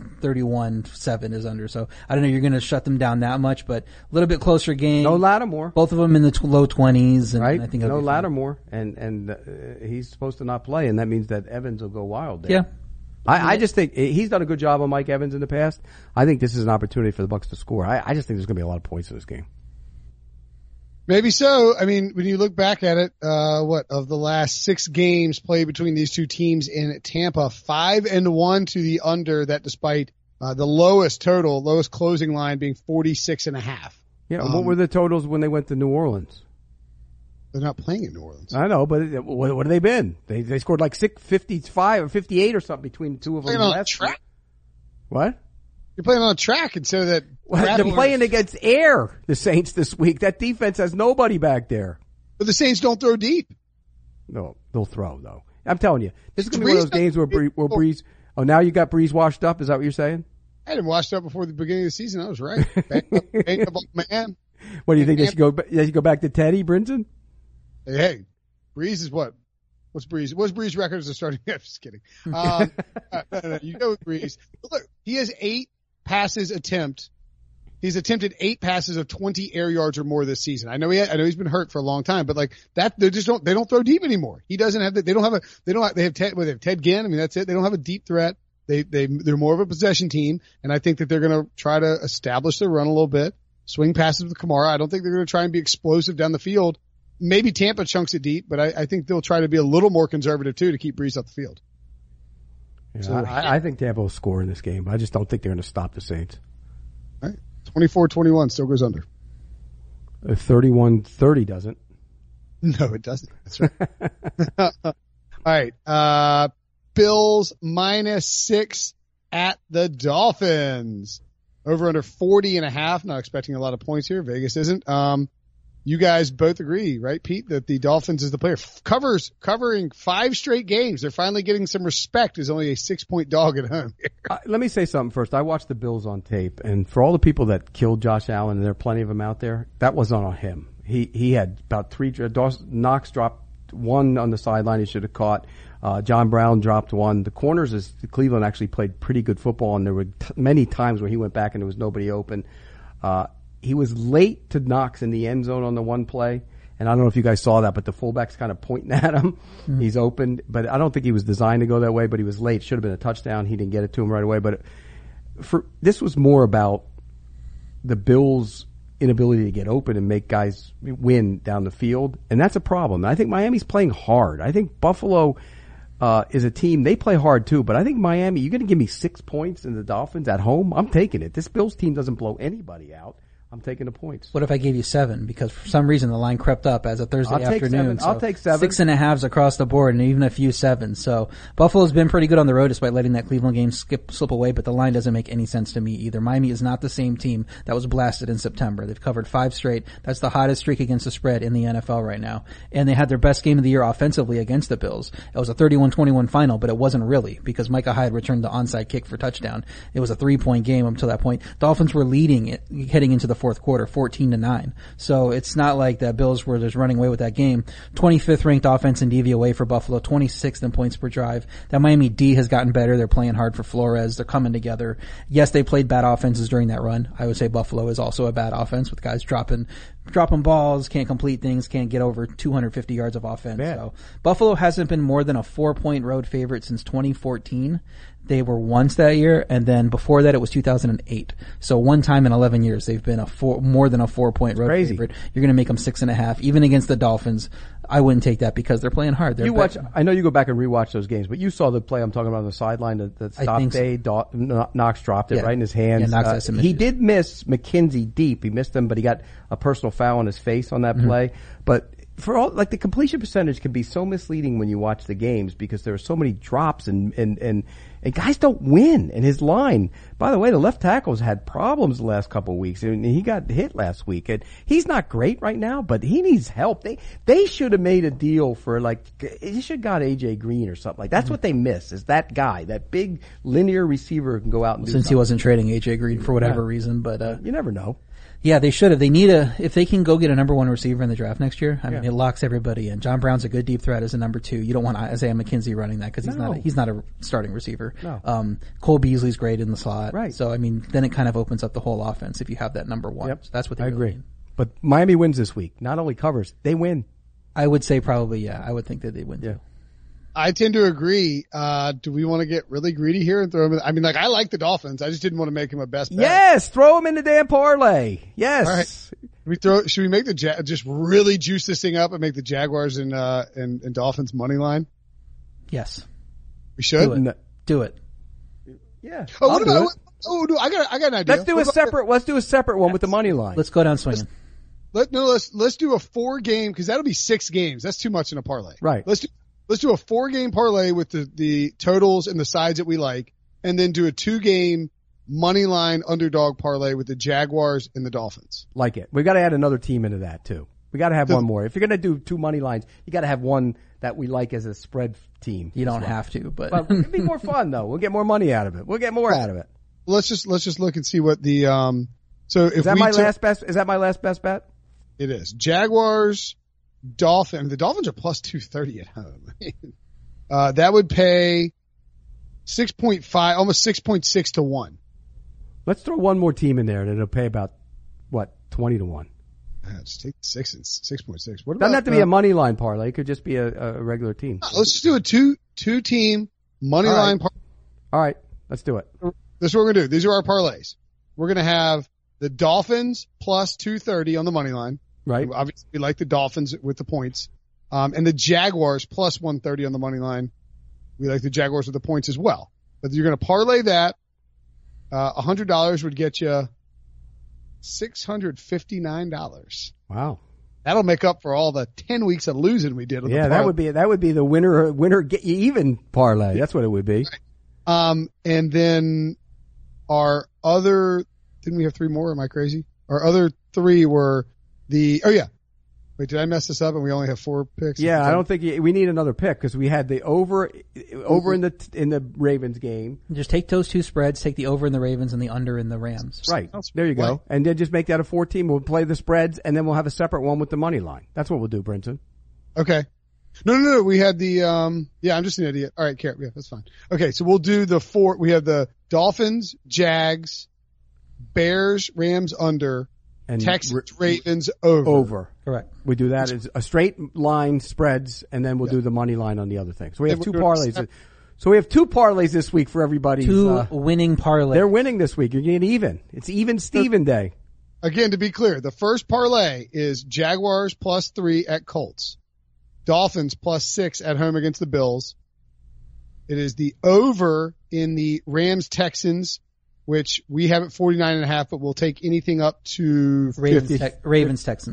31-7 is under. So I don't know, you're going to shut them down that much, but a little bit closer game. No Lattimore. Both of them in the low 20s. And right. I think no Lattimore. And he's supposed to not play, and that means that Evans will go wild there. Yeah. I just think he's done a good job on Mike Evans in the past. I think this is an opportunity for the Bucs to score. I just think there's going to be a lot of points in this game. Maybe so. I mean, when you look back at it, of the last 6 games played between these two teams in Tampa, 5-1 to the under, that despite the lowest closing line being 46.5. Yeah. What were the totals when they went to New Orleans? They're not playing in New Orleans. I know, but what have they been? They scored like 55 or 58 or something between the two of them. Playing on a track. What? You're playing on a track instead of that. Well, they're playing against air, the Saints this week. That defense has nobody back there. But the Saints don't throw deep. No, they'll throw though. I'm telling you, this is going to be one of those games where Breeze. Oh, now you got Breeze washed up. Is that what you're saying? I had him washed up before the beginning of the season. I was right. Banged up man. What do you think? They should go back to Teddy Brinson? Hey, Breeze is what? What's Breeze? What's Breeze record as a starting? I'm just kidding. No, you go with Breeze. Look, he has 8 passes attempt. He's attempted 8 passes of 20 air yards or more this season. I know he's been hurt for a long time, but like that, they don't throw deep anymore. He doesn't have they have Ted Ginn. I mean, that's it. They don't have a deep threat. They're more of a possession team, and I think that they're going to try to establish their run a little bit, swing passes with Kamara. I don't think they're going to try and be explosive down the field. Maybe Tampa chunks it deep, but I think they'll try to be a little more conservative too to keep Breeze off the field. Yeah, so, I think Tampa will score in this game, but I just don't think they're going to stop the Saints. All right. 24-21 still goes under. 31-30 doesn't. No, it doesn't. That's right. All right. Bills -6 at the Dolphins. Over under 40.5. Not expecting a lot of points here. Vegas isn't. You guys both agree, right, Pete, that the Dolphins is the player covering 5 straight games. They're finally getting some respect as only a 6-point dog at home here. Let me say something first. I watched the Bills on tape, and for all the people that killed Josh Allen, and there are plenty of them out there, that wasn't on him. He had about 3. Knox dropped 1 on the sideline he should have caught. John Brown dropped 1. The corners Cleveland actually played pretty good football, and there were many times where he went back and there was nobody open. He was late to Knox in the end zone on the one play. And I don't know if you guys saw that, but the fullback's kind of pointing at him. Mm-hmm. He's open, but I don't think he was designed to go that way, but he was late. Should have been a touchdown. He didn't get it to him right away. But this was more about the Bills' inability to get open and make guys win down the field. And that's a problem. I think Miami's playing hard. I think Buffalo is a team, they play hard too, but I think Miami, you're going to give me 6 points in the Dolphins at home? I'm taking it. This Bills team doesn't blow anybody out. I'm taking the points. What if I gave you 7? Because for some reason the line crept up as a Thursday afternoon. I'll take 7. 6.5s across the board and even a few 7s. So Buffalo's been pretty good on the road despite letting that Cleveland game slip away, but the line doesn't make any sense to me either. Miami is not the same team that was blasted in September. They've covered 5 straight. That's the hottest streak against the spread in the NFL right now. And they had their best game of the year offensively against the Bills. It was a 31-21 final, but it wasn't really because Micah Hyde returned the onside kick for touchdown. It was a 3-point game up until that point. Dolphins were leading it heading into the fourth quarter, 14-9. So it's not like the Bills were just running away with that game. 25th ranked offense in DVOA for Buffalo, 26th in points per drive. That Miami D has gotten better. They're playing hard for Flores. They're coming together. Yes, they played bad offenses during that run. I would say Buffalo is also a bad offense with guys dropping balls, can't complete things, can't get over 250 yards of offense. Bad. So Buffalo hasn't been more than a 4-point road favorite since 2014. They were once that year, and then before that it was 2008. So one time in 11 years they've been more than a 4-point road favorite. You're going to make them 6.5, even against the Dolphins. I wouldn't take that because they're playing hard. I know you go back and rewatch those games, but you saw the play I'm talking about on the sideline that stopped Day. Knox dropped it right in his hands. Yeah, Knox he did miss McKenzie deep. He missed him, but he got a personal foul on his face on that play. But for all, like, the completion percentage can be so misleading when you watch the games because there are so many drops and guys don't win. And his line, by the way, the left tackle's had problems the last couple of weeks, and he got hit last week. And he's not great right now, but he needs help. They should have made a deal for, like, they should have got AJ Green or something like that. That's what they miss, is that guy, that big linear receiver who can go out and do Since something. he wasn't trading AJ Green for whatever reason, but you never know. Yeah, they should have. They need if they can go get a number 1 receiver in the draft next year, I mean, it locks everybody in. John Brown's a good deep threat as a number 2. You don't want Isaiah McKenzie running that because he's not a starting receiver. No. Cole Beasley's great in the slot. Right. So, I mean, then it kind of opens up the whole offense if you have that number 1. Yep. So that's what they I really agree. need. But Miami wins this week. Not only covers, they win. I would say probably, yeah. I would think that they win too. I tend to agree. Do we want to get really greedy here and throw him in? I mean, like, I like the Dolphins. I just didn't want to make him a best bet. Yes, throw him in the damn parlay. Yes. All right. Should we make just really juice this thing up and make the Jaguars and Dolphins money line? Yes. We should? Do it. Yeah. Oh, what about, no, I got an idea. Let's do a separate one with the money line. Let's go down swinging. Let's do a 4-game, cause that'll be 6 games. That's too much in a parlay. Right. Let's do a 4-game parlay with the totals and the sides that we like, and then do a 2-game money line underdog parlay with the Jaguars and the Dolphins. Like it. We got to add another team into that too. We got to have one more. If you're going to do 2 money lines, you got to have one that we like as a spread team. You don't have to, but it'd be more fun though. We'll get more money out of it. We'll get more out of it. Let's just look and see what the so if is that my last best? Is that my last best bet? It is Jaguars, Dolphins. The Dolphins are plus 230 at home. That would pay 6.5, almost 6.6 to 1. Let's throw one more team in there and it'll pay about, 20 to 1. Just take 6 and 6.6. What about, doesn't have to be a money line parlay. It could just be a regular team. Let's just do a two team money line parlay. All right. Let's do it. This is what we're going to do. These are our parlays. We're going to have the Dolphins plus 230 on the money line. Right. Obviously, we like the Dolphins with the points. And the Jaguars plus 130 on the money line. We like the Jaguars with the points as well. But you're going to parlay that. $100 would get you $659. Wow. That'll make up for all the 10 weeks of losing we did. Yeah, that would be the winner get you even parlay. That's what it would be. And then our other, didn't we have 3 more? Am I crazy? Our other 3 were wait, did I mess this up and we only have 4 picks? Yeah, I don't think we need another pick because we had the over in the Ravens game. Just take those 2 spreads, take the over in the Ravens and the under in the Rams. Right. There you go. And then just make that a 4 team. We'll play the spreads and then we'll have a separate one with the money line. That's what we'll do, Brinson. Okay. No. We had the, I'm just an idiot. All right, yeah, that's fine. Okay. So we'll do the 4. We have the Dolphins, Jags, Bears, Rams under, and Texans, Ravens over. Correct. We do that as a straight line spreads, and then we'll do the money line on the other thing. So we have 2 parlays. So we have 2 parlays this week for everybody. 2 winning parlays. They're winning this week. You're getting even. It's even Steven day. Again, to be clear, the first parlay is Jaguars plus 3 at Colts. Dolphins plus 6 at home against the Bills. It is the over in the Rams Texans, which we have at 49.5, but we'll take anything up to Ravens Texans.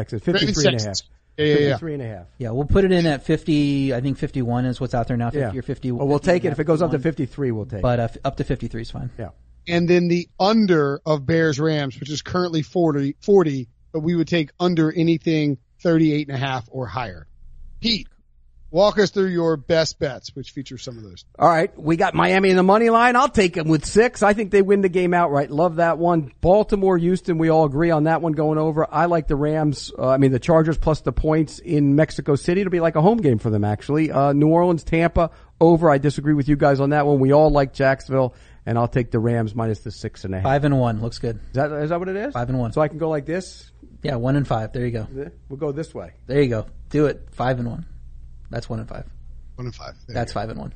53.5. Yeah. 53.5. Yeah, we'll put it in at 50. I think 51 is what's out there now. 50 or 50. Well, we'll take it. If it goes up to 53, we'll take it. But up to 53 is fine. Yeah. And then the under of Bears Rams, which is currently 40, but we would take under anything 38.5 or higher. Pete, walk us through your best bets, which features some of those. All right. We got Miami in the money line. I'll take them with 6. I think they win the game outright. Love that one. Baltimore, Houston, we all agree on that one going over. I like the Rams, the Chargers plus the points in Mexico City. It'll be like a home game for them, actually. New Orleans, Tampa, over. I disagree with you guys on that one. We all like Jacksonville, and I'll take the Rams minus the 6.5. 5-1. Looks good. Is that what it is? 5-1. So I can go like this? Yeah, 1-5. There you go. We'll go this way. There you go. Do it. 5-1. That's 1-5. 1-5. That's 5-1.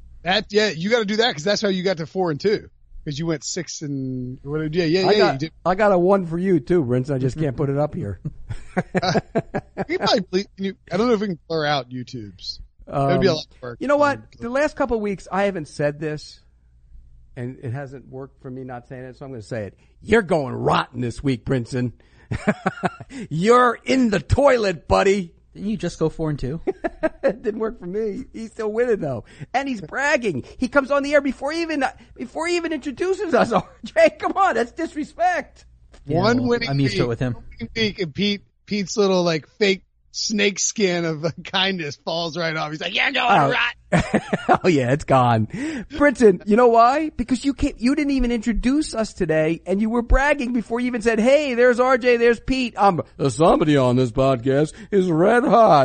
You got to do that because that's how you got to 4-2 because you went 6 and you did. I got a 1 for you too, Rince. I just can't put it up here. I don't know if we can blur out YouTube's. That'd be a lot of work. You know what? The last couple of weeks, I haven't said this, and it hasn't worked for me not saying it, so I'm going to say it. You're going rotten this week, Brinson. You're in the toilet, buddy. Didn't you just go 4-2? It didn't work for me. He's still winning though, and he's bragging. He comes on the air before he even introduces us. RJ, come on, that's disrespect. Yeah, I'm used to it with him. And Pete's little like fake snake skin of kindness falls right off. He's like, "You're going right." Oh yeah, it's gone. Brinson, you know why? Because you didn't even introduce us today, and you were bragging before you even said, "Hey, there's RJ, there's Pete. Somebody on this podcast is red hot."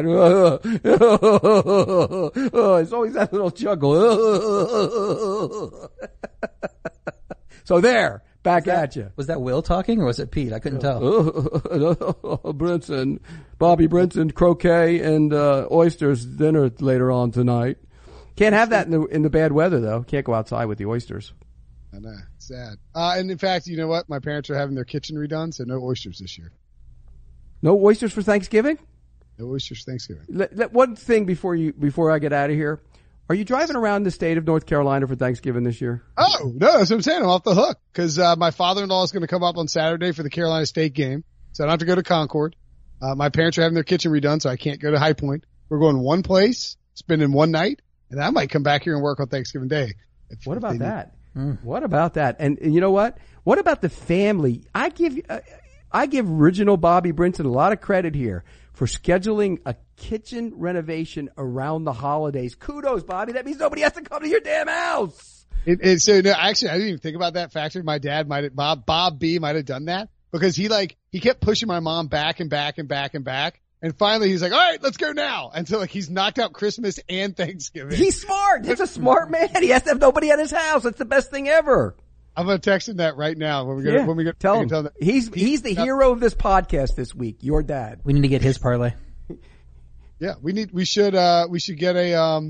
It's always that little chuckle. So there. Back at you. Was that Will talking or was it Pete? I couldn't tell. Brinson, Bobby Brinson, croquet and oysters dinner later on tonight. Can't have that in the bad weather though. Can't go outside with the oysters. I know, sad. And in fact, you know what? My parents are having their kitchen redone, so no oysters this year. No oysters for Thanksgiving? No oysters for Thanksgiving. One thing before I get out of here. Are you driving around the state of North Carolina for Thanksgiving this year? Oh, no, that's what I'm saying. I'm off the hook because my father-in-law is going to come up on Saturday for the Carolina State game. So I don't have to go to Concord. My parents are having their kitchen redone, so I can't go to High Point. We're going one place, spending one night, and I might come back here and work on Thanksgiving Day. What about that? What about that? And you know what? What about the family? I give original Bobby Brinson a lot of credit here for scheduling a kitchen renovation around the holidays. Kudos, Bobby. That means nobody has to come to your damn house. So no, actually, I didn't even think about that factor. My dad Bob B might have done that because he kept pushing my mom back and back and back and back. And finally he's like, all right, let's go now. Until he's knocked out Christmas and Thanksgiving. He's smart. He's a smart man. He has to have nobody at his house. That's the best thing ever. I'm going to text him that right now when we go tell him that. He's the hero of this podcast this week. Your dad. We need to get his parlay. Yeah, we should get a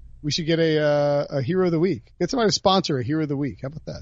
hero of the week. Get somebody to sponsor a hero of the week. How about that?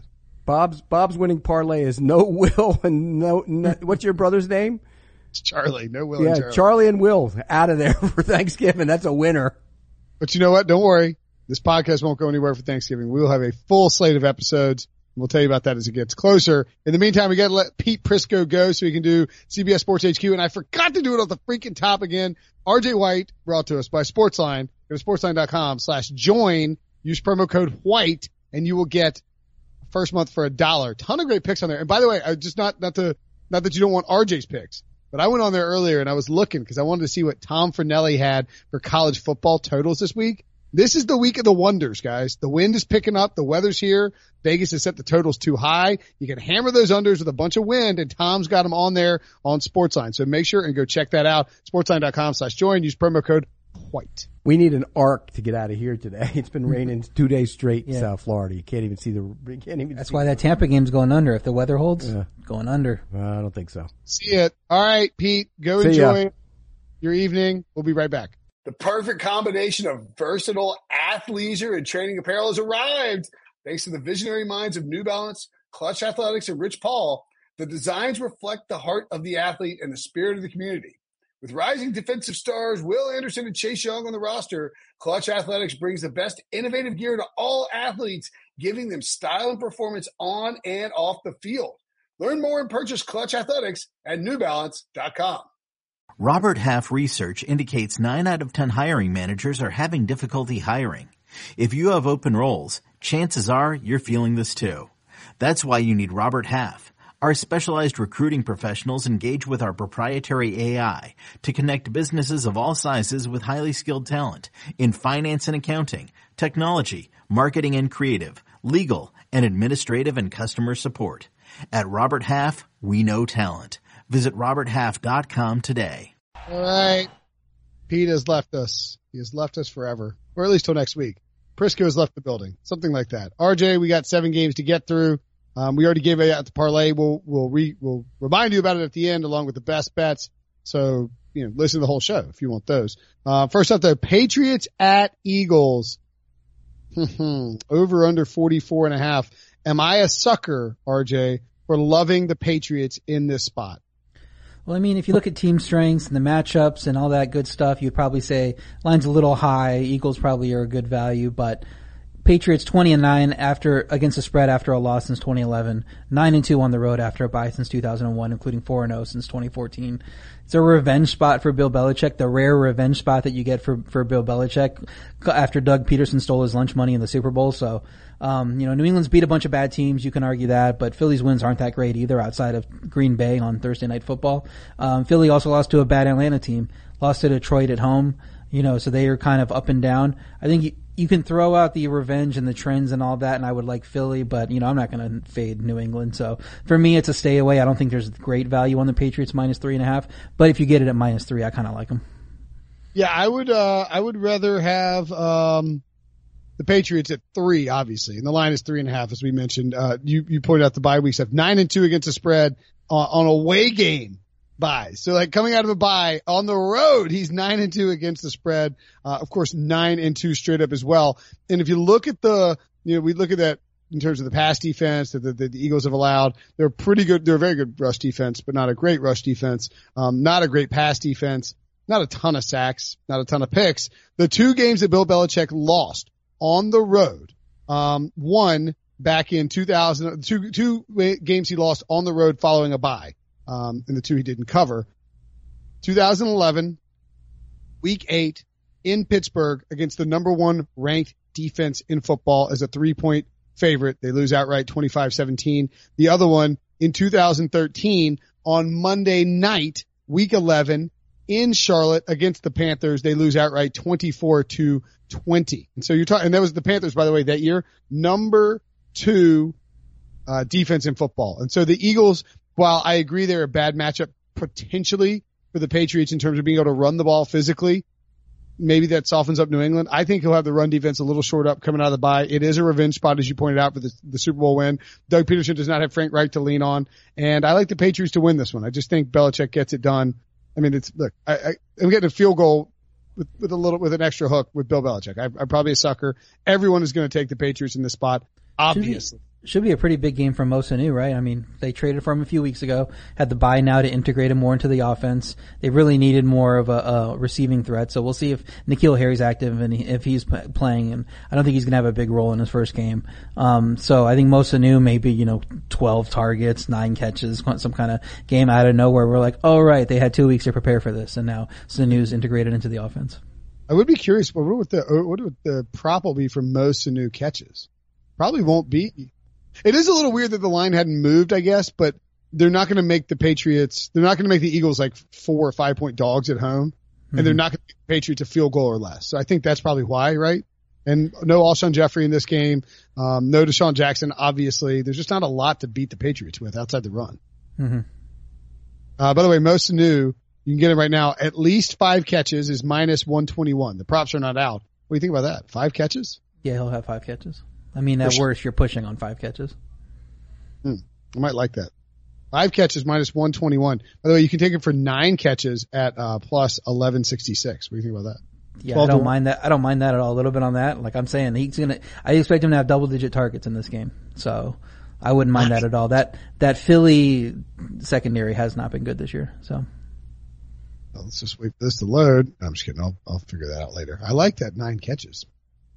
Bob's winning parlay is no Will and no what's your brother's name? It's Charlie. No Will. Yeah, and Charlie and Will out of there for Thanksgiving. That's a winner. But you know what? Don't worry. This podcast won't go anywhere for Thanksgiving. We will have a full slate of episodes. We'll tell you about that as it gets closer. In the meantime, we got to let Pete Prisco go so he can do CBS Sports HQ. And I forgot to do it off the freaking top again. RJ White brought to us by Sportsline. Go to sportsline.com/join. Use promo code WHITE and you will get first month for $1. Ton of great picks on there. And by the way, I just not that you don't want RJ's picks, but I went on there earlier and I was looking because I wanted to see what Tom Fornelli had for college football totals this week. This is the week of the wonders, guys. The wind is picking up. The weather's here. Vegas has set the totals too high. You can hammer those unders with a bunch of wind, and Tom's got them on there on Sportsline. So make sure and go check that out. Sportsline.com/join. Use promo code WHITE. We need an arc to get out of here today. It's been raining 2 days straight in South Florida. You can't even see That's why that Tampa game's going under. If the weather holds, going under. I don't think so. See it. All right, Pete. Go enjoy your evening. We'll be right back. The perfect combination of versatile athleisure and training apparel has arrived. Thanks to the visionary minds of New Balance, Clutch Athletics, and Rich Paul, the designs reflect the heart of the athlete and the spirit of the community. With rising defensive stars Will Anderson and Chase Young on the roster, Clutch Athletics brings the best innovative gear to all athletes, giving them style and performance on and off the field. Learn more and purchase Clutch Athletics at newbalance.com. Robert Half research indicates 9 out of 10 hiring managers are having difficulty hiring. If you have open roles, chances are you're feeling this too. That's why you need Robert Half. Our specialized recruiting professionals engage with our proprietary AI to connect businesses of all sizes with highly skilled talent in finance and accounting, technology, marketing and creative, legal, and administrative and customer support. At Robert Half, we know talent. Visit roberthalf.com today. All right. Pete has left us. He has left us forever, or at least till next week. Prisco has left the building, something like that. RJ, we got 7 games to get through. We already gave it out the parlay. We'll remind you about it at the end along with the best bets. So, listen to the whole show if you want those. First up though, Patriots at Eagles. Over under 44.5. Am I a sucker, RJ, for loving the Patriots in this spot? Well, I mean, if you look at team strengths and the matchups and all that good stuff, you'd probably say line's a little high. Eagles probably are a good value, but Patriots 20-9 against the spread after a loss since 2011, 9-2 on the road after a bye since 2001, including 4-0 since 2014. It's a revenge spot for Bill Belichick, the rare revenge spot that you get for Bill Belichick after Doug Peterson stole his lunch money in the Super Bowl. So, New England's beat a bunch of bad teams. You can argue that, but Philly's wins aren't that great either outside of Green Bay on Thursday Night Football. Philly also lost to a bad Atlanta team, lost to Detroit at home, so they are kind of up and down. I think you can throw out the revenge and the trends and all that, and I would like Philly, but, I'm not going to fade New England. So for me, it's a stay away. I don't think there's great value on the Patriots -3.5, but if you get it at -3, I kind of like them. Yeah, I would rather have, the Patriots at 3, obviously, and the line is 3.5, as we mentioned. You pointed out the bye weeks have 9-2 against the spread on away game buys. So coming out of a bye on the road, he's 9-2 against the spread. Of course, 9-2 straight up as well. And if you look at we look at that in terms of the pass defense that the Eagles have allowed. They're pretty good. They're a very good rush defense, but not a great rush defense. Not a great pass defense. Not a ton of sacks, not a ton of picks. The 2 games that Bill Belichick lost on the road, one back in 2000, two games he lost on the road following a bye. And the 2 he didn't cover. 2011, week 8 in Pittsburgh against the number 1 ranked defense in football as a 3-point favorite. They lose outright 25-17. The other one in 2013 on Monday night, week 11 in Charlotte against the Panthers. They lose outright 24-20. And so you're talking, and that was the Panthers, by the way, that year, number 2 defense in football. And so the Eagles, while I agree they're a bad matchup potentially for the Patriots in terms of being able to run the ball physically, maybe that softens up New England. I think he'll have the run defense a little short up coming out of the bye. It is a revenge spot, as you pointed out, for the Super Bowl win. Doug Peterson does not have Frank Reich to lean on, and I like the Patriots to win this one. I just think Belichick gets it done. I mean, I'm getting a field goal with an extra hook with Bill Belichick. I'm probably a sucker. Everyone is going to take the Patriots in this spot, obviously. Should be a pretty big game from Mo Sanu, right? I mean, they traded for him a few weeks ago, had the bye now to integrate him more into the offense. They really needed more of a receiving threat, so we'll see if N'Keal Harry's active and if he's playing, and I don't think he's going to have a big role in his first game. So I think Mo Sanu maybe, 12 targets, 9 catches, some kind of game out of nowhere. We're like, oh right, they had 2 weeks to prepare for this, and now Sanu's integrated into the offense. I would be curious, what would the prop will be for Mo Sanu catches? Probably won't be. It is a little weird that the line hadn't moved, I guess, but they're not going to make they're not going to make the Eagles like 4 or 5 point dogs at home, and they're not going to make the Patriots a field goal or less. So I think that's probably why, right? And no Alshon Jeffrey in this game, no Deshaun Jackson, obviously. There's just not a lot to beat the Patriots with outside the run. Mm-hmm. By the way, Mo Sanu, you can get him right now, at least 5 catches is minus 121. The props are not out. What do you think about that? 5 catches? Yeah, he'll have 5 catches. I mean, at worst, you're pushing on 5 catches. I might like that. 5 catches minus 121. By the way, you can take it for 9 catches at plus 1166. What do you think about that? Yeah, I don't mind that. I don't mind that at all. A little bit on that. Like I'm saying, I expect him to have double-digit targets in this game. So I wouldn't mind that at all. That Philly secondary has not been good this year. So. Well, let's just wait for this to load. No, I'm just kidding. I'll figure that out later. I like that 9 catches.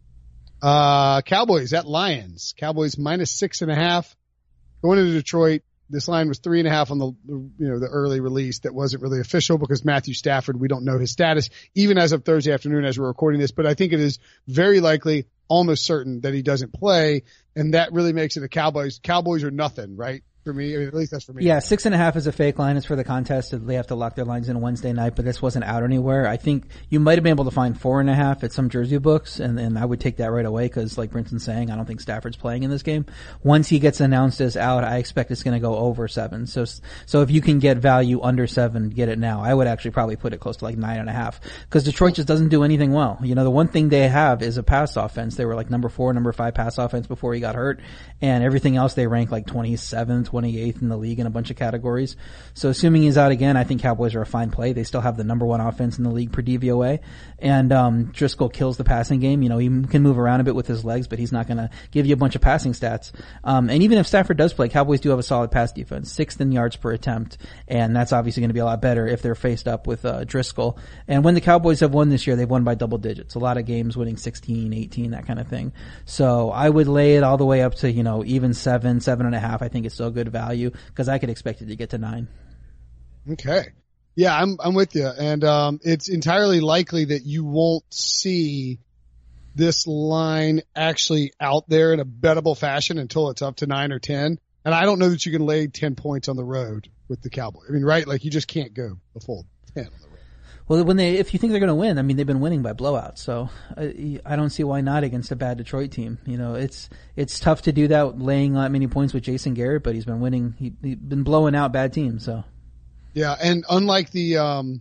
Cowboys at Lions. Cowboys minus 6.5. Going into Detroit, this line was 3.5 on the early release that wasn't really official because Matthew Stafford, we don't know his status even as of Thursday afternoon as we're recording this, but I think it is very likely, almost certain that he doesn't play, and that really makes it a Cowboys are nothing, right? For me, I mean, at least that's for me. Yeah, 6.5 is a fake line. It's for the contest. They have to lock their lines in Wednesday night, but this wasn't out anywhere. I think you might have been able to find 4.5 at some Jersey books, and I would take that right away because, like Brinson's saying, I don't think Stafford's playing in this game. Once he gets announced as out, I expect it's going to go over 7. So if you can get value under 7, get it now. I would actually probably put it close to like 9.5 because Detroit just doesn't do anything well. The one thing they have is a pass offense. They were like number 4, number 5 pass offense before he got hurt, and everything else they rank like 27th, 28th in the league in a bunch of categories. So assuming he's out again, I think Cowboys are a fine play. They still have the number 1 offense in the league per DVOA. And Driscoll kills the passing game. He can move around a bit with his legs, but he's not going to give you a bunch of passing stats. And even if Stafford does play, Cowboys do have a solid pass defense, 6th in yards per attempt. And that's obviously going to be a lot better if they're faced up with Driscoll. And when the Cowboys have won this year, they've won by double digits. A lot of games winning 16, 18, that kind of thing. So I would lay it all the way up to, even 7, 7.5. I think it's still good value because I could expect it to get to 9. Okay. Yeah, I'm with you. And it's entirely likely that you won't see this line actually out there in a bettable fashion until it's up to 9 or 10. And I don't know that you can lay 10 points on the road with the Cowboys. I mean, right? Like you just can't go the full 10 on the road. Well, if you think they're going to win, I mean, they've been winning by blowouts, so I don't see why not against a bad Detroit team. It's tough to do that laying that many points with Jason Garrett, but he's been winning. He's been blowing out bad teams, so. Yeah, and unlike the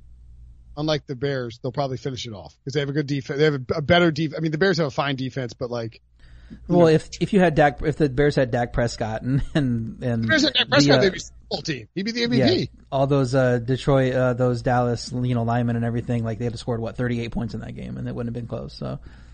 Bears, they'll probably finish it off because they have a good defense. They have a better defense. I mean, the Bears have a fine defense, but like. Well, if the Bears had Dak Prescott and the Bears had Dak Prescott, they'd be the whole team. He'd be the MVP. Yeah, all those Detroit, those Dallas, linemen and everything, like they had scored 38 points in that game, and it wouldn't have been close. So,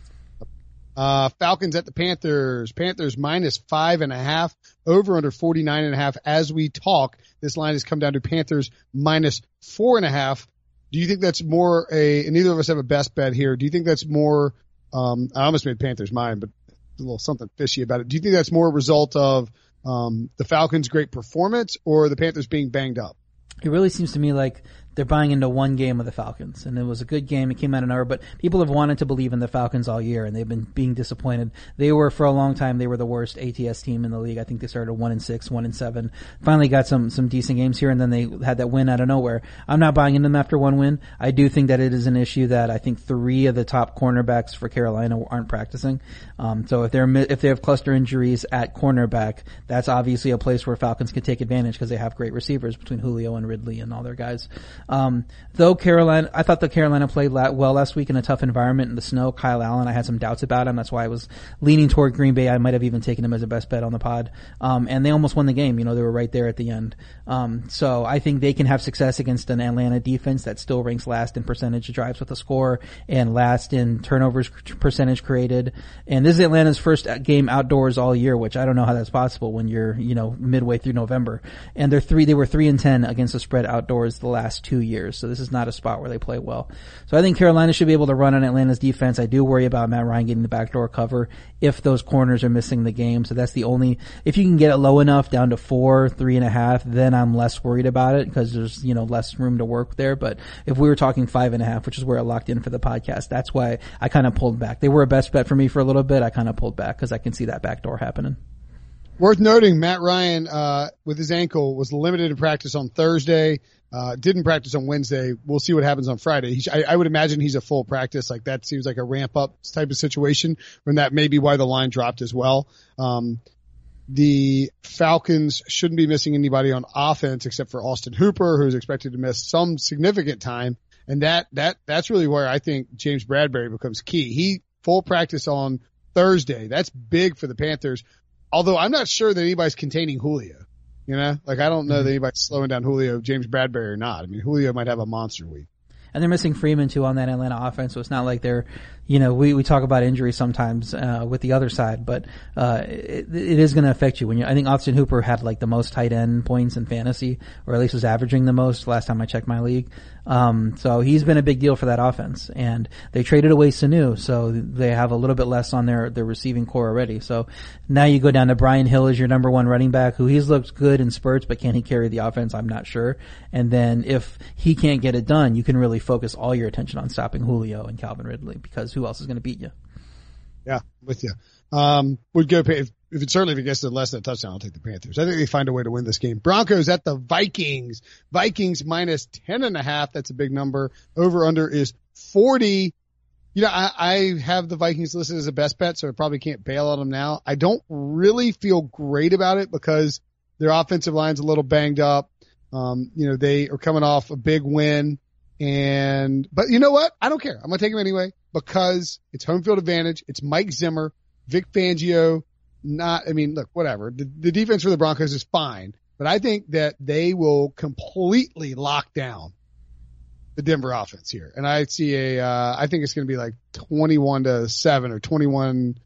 Falcons at the Panthers. Panthers minus 5.5, over under 49.5. As we talk, this line has come down to Panthers minus 4.5. Do you think that's more and neither of us have a best bet here. Do you think that's more? I almost made Panthers mine, but a little something fishy about it. Do you think that's more a result of the Falcons' great performance or the Panthers being banged up? It really seems to me like they're buying into one game of the Falcons, and it was a good game. It came out of nowhere, but people have wanted to believe in the Falcons all year, and they've been being disappointed. They were, for a long time, they were the worst ATS team in the league. I think they started 1-6, 1-7. Finally got some decent games here, and then they had that win out of nowhere. I'm not buying into them after one win. I do think that it is an issue that I think 3 of the top cornerbacks for Carolina aren't practicing. So if they have cluster injuries at cornerback, that's obviously a place where Falcons can take advantage because they have great receivers between Julio and Ridley and all their guys. Though I thought that Carolina played well last week in a tough environment in the snow. Kyle Allen, I had some doubts about him. That's why I was leaning toward Green Bay. I might have even taken him as a best bet on the pod. And they almost won the game. They were right there at the end. So I think they can have success against an Atlanta defense that still ranks last in percentage of drives with a score and last in turnovers percentage created. And this is Atlanta's first game outdoors all year, which I don't know how that's possible when you're, midway through November. And they were 3-10 against the spread outdoors the last 2 years. So this is not a spot where they play well. So I think Carolina should be able to run on Atlanta's defense. I do worry about Matt Ryan getting the backdoor cover if those corners are missing the game. So that's if you can get it low enough down to 4, 3.5, then I'm less worried about it because there's, less room to work there. But if we were talking 5.5, which is where I locked in for the podcast, that's why I kind of pulled back. They were a best bet for me for a little bit. I kind of pulled back because I can see that backdoor happening. Worth noting, Matt Ryan, with his ankle, was limited in practice on Thursday, didn't practice on Wednesday. We'll see what happens on Friday. I would imagine he's a full practice. Like that seems like a ramp up type of situation, and that may be why the line dropped as well. The Falcons shouldn't be missing anybody on offense except for Austin Hooper, who's expected to miss some significant time. And that's really where I think James Bradberry becomes key. He full practice on Thursday. That's big for the Panthers. Although I'm not sure that anybody's containing Julio, I don't know that anybody's slowing down Julio, James Bradberry or not. I mean, Julio might have a monster week. And they're missing Freeman too on that Atlanta offense, so it's not like they're, we talk about injuries sometimes, with the other side, but, it is going to affect you I think Austin Hooper had like the most tight end points in fantasy, or at least was averaging the most last time I checked my league. So he's been a big deal for that offense, and they traded away Sanu, so they have a little bit less on their receiving core already. So now you go down to Brian Hill as your number 1 running back, who he's looked good in spurts, but can he carry the offense? I'm not sure. And then if he can't get it done, you can really focus all your attention on stopping Julio and Calvin Ridley, because who else is going to beat you? Yeah, with you. Would go if it gets to less than a touchdown, I'll take the Panthers. I think they find a way to win this game. Broncos at the Vikings. Vikings minus 10.5. That's a big number. Over under is 40. I have the Vikings listed as a best bet, so I probably can't bail on them now. I don't really feel great about it because their offensive line's a little banged up. They are coming off a big win. But you know what? I don't care. I'm going to take them anyway because it's home field advantage. It's Mike Zimmer, Vic Fangio. Look, whatever. The defense for the Broncos is fine, but I think that they will completely lock down the Denver offense here. And I see I think it's going to be like 21-7 or 21-10,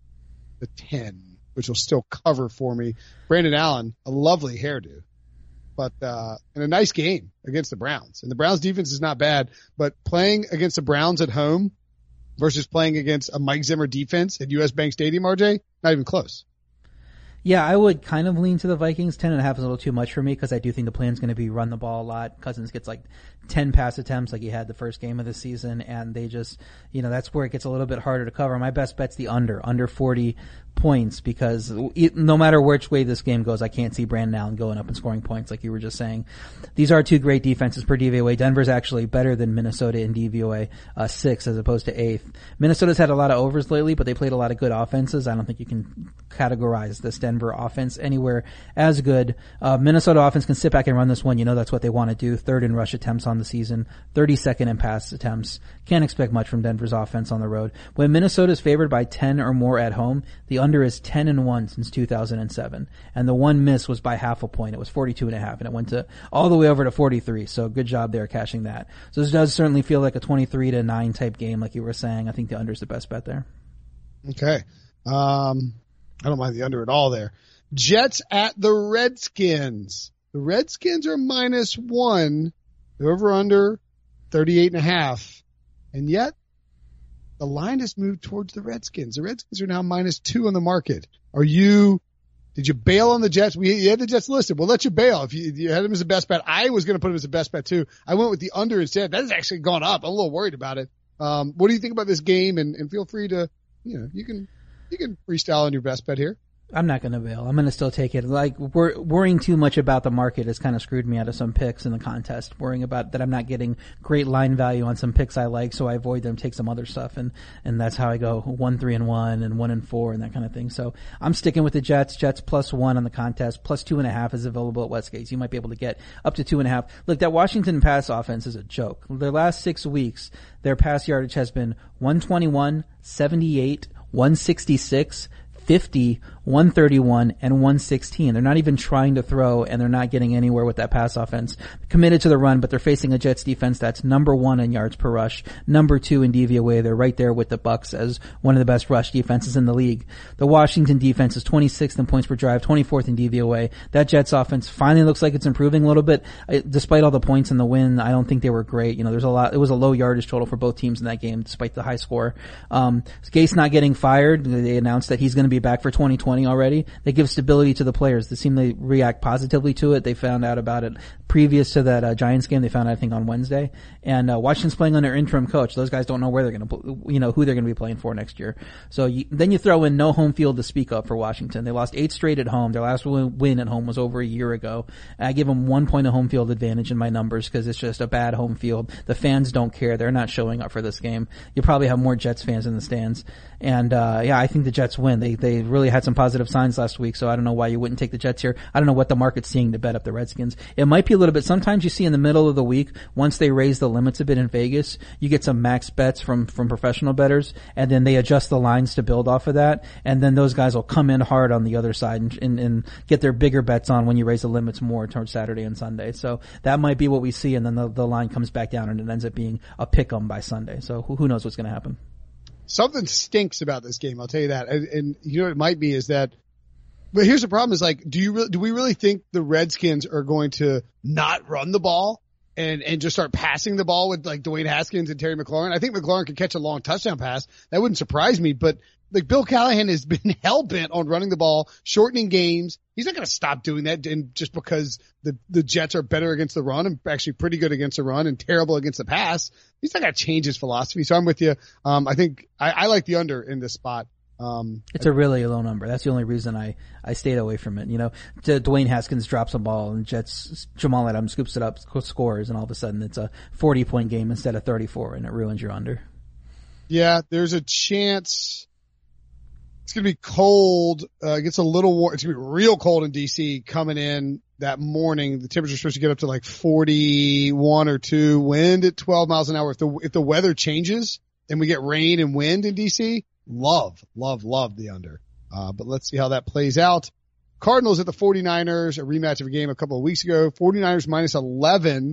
which will still cover for me. Brandon Allen, a lovely hairdo. But, in a nice game against the Browns. And the Browns defense is not bad, but playing against the Browns at home versus playing against a Mike Zimmer defense at US Bank Stadium, RJ, not even close. Yeah, I would kind of lean to the Vikings. 10.5 is a little too much for me because I do think the plan's going to be run the ball a lot. Cousins gets like 10 pass attempts like he had the first game of the season, and they just, that's where it gets a little bit harder to cover. My best bet's the under 40 points because no matter which way this game goes, I can't see Brandon Allen going up and scoring points like you were just saying. These are 2 great defenses per DVOA. Denver's actually better than Minnesota in DVOA, 6 as opposed to 8th. Minnesota's had a lot of overs lately, but they played a lot of good offenses. I don't think you can categorize this Denver offense anywhere as good. Minnesota offense can sit back and run this one. That's what they want to do. 3rd in rush attempts on the season, 32nd in pass attempts. Can't expect much from Denver's offense on the road. When Minnesota's favored by 10 or more at home, the under is 10-1 since 2007. And the one miss was by half a point. It was 42.5 and it went all the way over to 43. So good job there catching that. So this does certainly feel like a 23-9 type game like you were saying. I think the under is the best bet there. Okay. I don't mind the under at all there. Jets at the Redskins. The Redskins are -1. The over-under 38.5. And yet the line has moved towards the Redskins. The Redskins are now -2 on the market. Are you Did you bail on the Jets? You had the Jets listed. We'll let you bail if you had them as a best bet. I was going to put them as a best bet too. I went with the under instead. That has actually gone up. I'm a little worried about it. What do you think about this game? And feel free to, you can freestyle on your best bet here. I'm not going to bail. I'm going to still take it. Like, worrying too much about the market has kind of screwed me out of some picks in the contest. Worrying about that I'm not getting great line value on some picks I like, so I avoid them, take some other stuff, and that's how I go 1-3-1 and 1-4 and that kind of thing. So I'm sticking with the Jets. Jets +1 on the contest, +2.5 is available at Westgate. So you might be able to get up to 2.5. Look, that Washington pass offense is a joke. Their last 6 weeks, their pass yardage has been 121, 78, 166, 50, 131, and 116. They're not even trying to throw, and they're not getting anywhere with that pass offense. Committed to the run, but they're facing a Jets defense that's number 1 in yards per rush, number 2 in DVOA. They're right there with the Bucs as one of the best rush defenses in the league. The Washington defense is 26th in points per drive, 24th in DVOA. That Jets offense finally looks like it's improving a little bit. Despite all the points in the win, I don't think they were great. It was a low yardage total for both teams in that game, despite the high score. Gase not getting fired. They announced that he's going to be back for 2020 already. They give stability to the players. They seem to react positively to it. They found out about it previous to that Giants game. They found out, I think, on Wednesday. And Washington's playing under interim coach. Those guys don't know where they're going to, who they're going to be playing for next year. So then you throw in no home field to speak of for Washington. They lost 8 straight at home. Their last win at home was over a year ago. I give them 1 point of home field advantage in my numbers because it's just a bad home field. The fans don't care. They're not showing up for this game. You probably have more Jets fans in the stands. And I think the Jets win. They really had some positive signs last week, so I don't know why you wouldn't take the Jets here. I don't know what the market's seeing to bet up the Redskins. It might be a little bit. Sometimes you see in the middle of the week, once they raise the limits a bit in Vegas, you get some max bets from professional bettors, and then they adjust the lines to build off of that, and then those guys will come in hard on the other side and get their bigger bets on when you raise the limits more towards Saturday and Sunday. So that might be what we see, and then the line comes back down and it ends up being a pick-em by Sunday. So who knows what's going to happen. Something stinks about this game, I'll tell you that. And you know what it might be is that, but here's the problem is like, do we really think the Redskins are going to not run the ball and just start passing the ball with like Dwayne Haskins and Terry McLaurin? I think McLaurin could catch a long touchdown pass. That wouldn't surprise me, but like Bill Callahan has been hell bent on running the ball, shortening games. He's not going to stop doing that, and just because the Jets are better against the run and actually pretty good against the run and terrible against the pass, he's not going to change his philosophy. So I'm with you. I think I like the under in this spot. It's a really low number. That's the only reason I stayed away from it. Dwayne Haskins drops a ball and Jets Jamal Adams scoops it up, scores, and all of a sudden it's a 40-point game instead of 34, and it ruins your under. Yeah, there's a chance. It's going to be cold. It gets a little warm. It's going to be real cold in DC coming in that morning. The temperature's supposed to get up to like 41 or 2, wind at 12 miles an hour. If the weather changes and we get rain and wind in DC, love the under. But let's see how that plays out. Cardinals at the 49ers, a rematch of a game a couple of weeks ago. 49ers -11,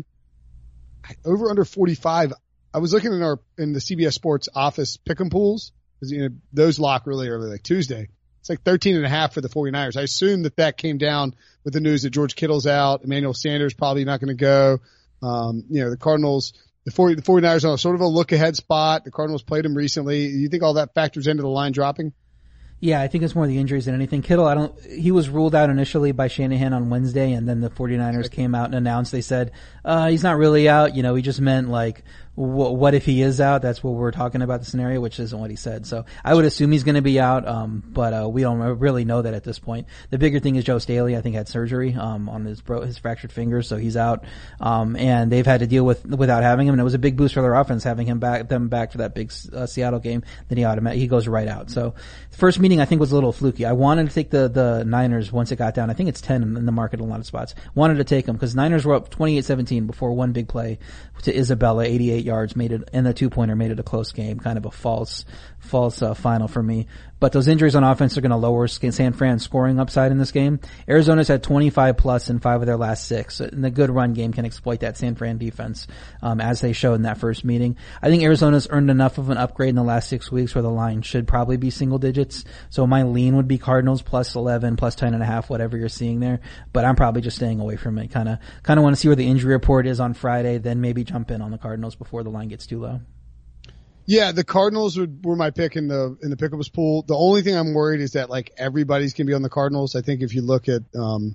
over under 45. I was looking in the CBS Sports office pick'em pools. Because those lock really early, like Tuesday. It's like 13.5 for the 49ers. I assume that came down with the news that George Kittle's out. Emmanuel Sanders probably not going to go. The Cardinals, the 49ers on sort of a look ahead spot. The Cardinals played them recently. You think all that factors into the line dropping? Yeah, I think it's more the injuries than anything. Kittle, he was ruled out initially by Shanahan on Wednesday, and then the 49ers came out and announced, they said, he's not really out. He just meant like, what if he is out? That's what we're talking about, the scenario, which isn't what he said. So I would assume he's going to be out, but we don't really know that at this point. The bigger thing is Joe Staley, I think, had surgery on his fractured finger, so he's out. And they've had to deal without having him, and it was a big boost for their offense having them back for that big Seattle game. Then he goes right out. So the first meeting I think was a little fluky. I wanted to take the Niners once it got down. I think it's 10 in the market in a lot of spots. Wanted to take them because Niners were up 28-17 before one big play to Isabella, 88 yards, made it, and the 2-pointer made it a close game, kind of a false final for me. But those injuries on offense are going to lower San Fran's scoring upside in this game. Arizona's had 25 plus in 5 of their last 6, and the good run game can exploit that San Fran defense, as they showed in that first meeting. I think Arizona's earned enough of an upgrade in the last 6 weeks where the line should probably be single digits. So my lean would be Cardinals plus 11, plus 10.5, whatever you're seeing there. But I'm probably just staying away from it. Kind of want to see where the injury report is on Friday, then maybe jump in on the Cardinals before the line gets too low. Yeah, the Cardinals were my pick in the Pick'ems pool. The only thing I'm worried is that like everybody's gonna be on the Cardinals. I think if you look at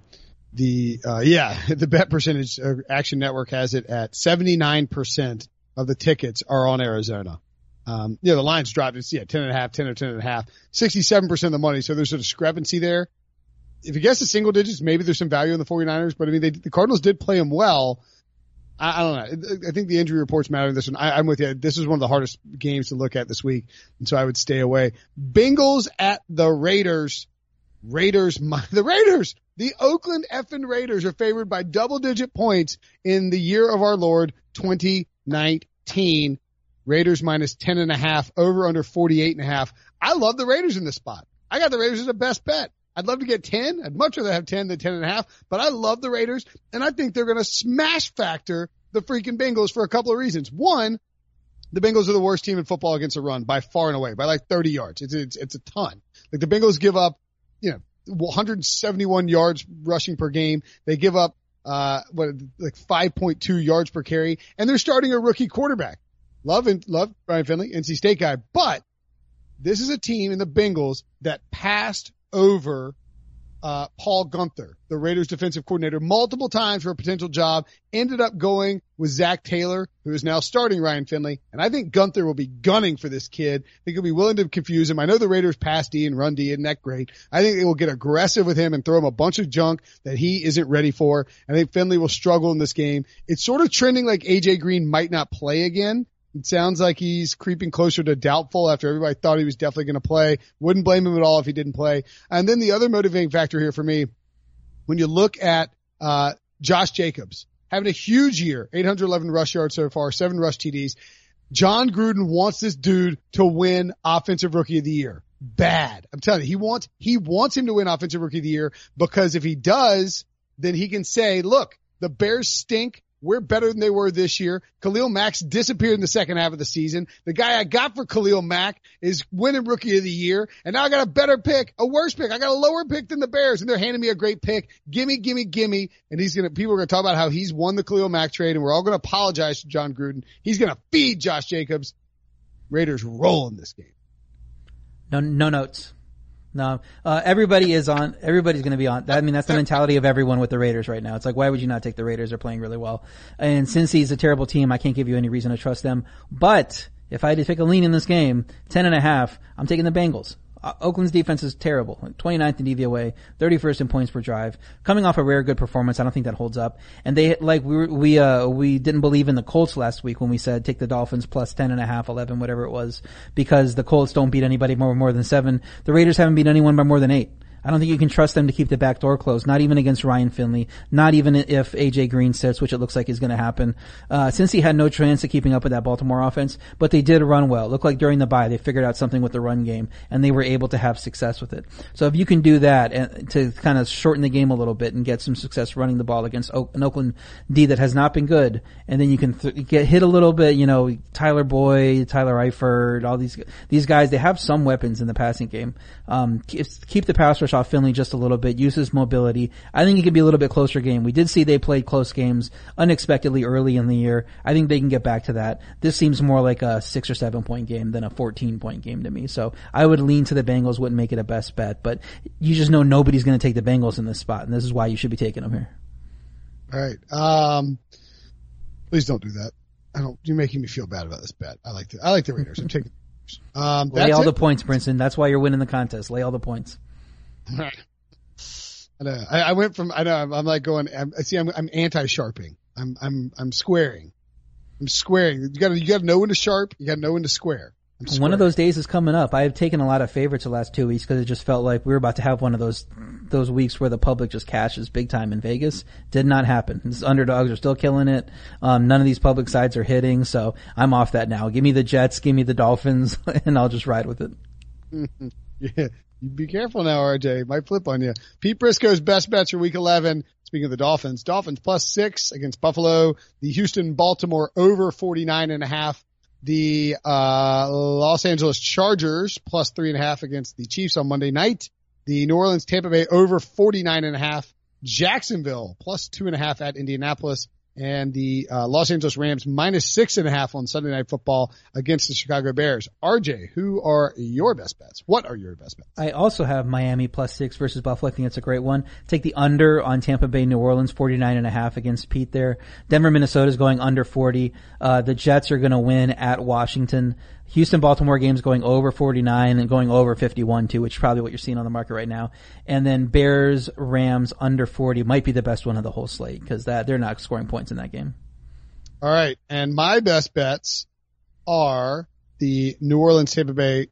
the bet percentage, Action Network has it at 79% of the tickets are on Arizona. The line's dropped. It's 10.5, 10 or 10.5, 67% of the money. So there's a discrepancy there. If you guess the single digits, maybe there's some value in the 49ers, but I mean, the Cardinals did play them well. I don't know. I think the injury reports matter in this one. I'm with you. This is one of the hardest games to look at this week, and so I would stay away. Bengals at the Raiders. The Oakland effing Raiders are favored by double-digit points in the year of our Lord 2019. Raiders minus 10.5, over under 48.5. I love the Raiders in this spot. I got the Raiders as a best bet. I'd love to get 10. I'd much rather have 10 than 10.5, but I love the Raiders, and I think they're going to smash factor the freaking Bengals for a couple of reasons. One, the Bengals are the worst team in football against a run by far and away, by like 30 yards. It's a ton. Like the Bengals give up, 171 yards rushing per game. They give up, 5.2 yards per carry, and they're starting a rookie quarterback. Love Brian Finley, NC State guy, but this is a team in the Bengals that passed over Paul Guenther, the Raiders defensive coordinator, multiple times for a potential job, ended up going with Zach Taylor, who is now starting Ryan Finley. And I think Guenther will be gunning for this kid. I think he'll be willing to confuse him. I know the Raiders pass D and run D isn't that great. I think they will get aggressive with him and throw him a bunch of junk that he isn't ready for. I think Finley will struggle in this game. It's sort of trending like AJ Green might not play again. It sounds like he's creeping closer to doubtful after everybody thought he was definitely going to play. Wouldn't blame him at all if he didn't play. And then the other motivating factor here for me, when you look at Josh Jacobs, having a huge year, 811 rush yards so far, 7 rush TDs. John Gruden wants this dude to win Offensive Rookie of the Year. Bad. I'm telling you, he wants him to win Offensive Rookie of the Year because if he does, then he can say, look, the Bears stink. We're better than they were this year. Khalil Mack's disappeared in the second half of the season. The guy I got for Khalil Mack is winning Rookie of the Year. And now I got a better pick, a worse pick. I got a lower pick than the Bears, and they're handing me a great pick. Gimme. And people are going to talk about how he's won the Khalil Mack trade, and we're all going to apologize to John Gruden. He's going to feed Josh Jacobs. Raiders rolling this game. No notes. No, everybody's going to be on. I mean, that's the mentality of everyone with the Raiders right now. It's like, why would you not take the Raiders? They're playing really well. And since he's a terrible team, I can't give you any reason to trust them. But if I had to take a lean in this game, 10.5, I'm taking the Bengals. Oakland's defense is terrible. 29th in DVOA, 31st in points per drive. Coming off a rare good performance, I don't think that holds up. And we didn't believe in the Colts last week when we said take the Dolphins plus 10.5, 11, whatever it was, because the Colts don't beat anybody more than 7. The Raiders haven't beat anyone by more than 8. I don't think you can trust them to keep the back door closed, not even against Ryan Finley, not even if AJ Green sits, which it looks like is going to happen. Since he had no chance of keeping up with that Baltimore offense, but they did run well. It looked like during the bye they figured out something with the run game, and they were able to have success with it. So if you can do that and to kind of shorten the game a little bit and get some success running the ball against an Oakland D that has not been good, and then you can get hit a little bit, Tyler Boyd, Tyler Eifert, all these guys, they have some weapons in the passing game. Keep the pass rush off Finley just a little bit, use his mobility. I think it could be a little bit closer game. We did see they played close games unexpectedly early in the year. I think they can get back to that. This seems more like a 6 or 7 point game than a 14-point game to me. So I would lean to the Bengals, wouldn't make it a best bet, but you just know nobody's going to take the Bengals in this spot, and this is why you should be taking them here. All right. Please don't do that. You're making me feel bad about this bet. I like the Raiders. I'm taking lay all the points, Princeton. That's why you're winning the contest. Lay all the points. I know. I went from, I'm like going, I'm anti-sharping. I'm squaring. I'm squaring. You gotta know when to sharp. You gotta know when to square. One of those days is coming up. I have taken a lot of favorites the last 2 weeks because it just felt like we were about to have one of those weeks where the public just cashes big time in Vegas. Did not happen. These underdogs are still killing it. None of these public sides are hitting, so I'm off that now. Give me the Jets, give me the Dolphins, and I'll just ride with it. Yeah. You be careful now, RJ. Might flip on you. Pete Briscoe's best bets for week 11. Speaking of the Dolphins plus 6 against Buffalo. The Houston-Baltimore over 49.5. The Los Angeles Chargers plus 3.5 against the Chiefs on Monday night. The New Orleans Tampa Bay over 49.5. Jacksonville plus 2.5 at Indianapolis. and the Los Angeles Rams -6.5 on Sunday Night Football against the Chicago Bears. RJ, who are your best bets? What are your best bets? I also have Miami +6 versus Buffalo. I think it's a great one. Take the under on Tampa Bay, New Orleans, 49.5 against Pete there. Denver, Minnesota is going under 40. The Jets are going to win at Washington. Houston, Baltimore games going over 49 and going over 51 too, which is probably what you're seeing on the market right now. And then Bears, Rams under 40 might be the best one of the whole slate because they're not scoring points in that game. All right. And my best bets are the New Orleans, Tampa Bay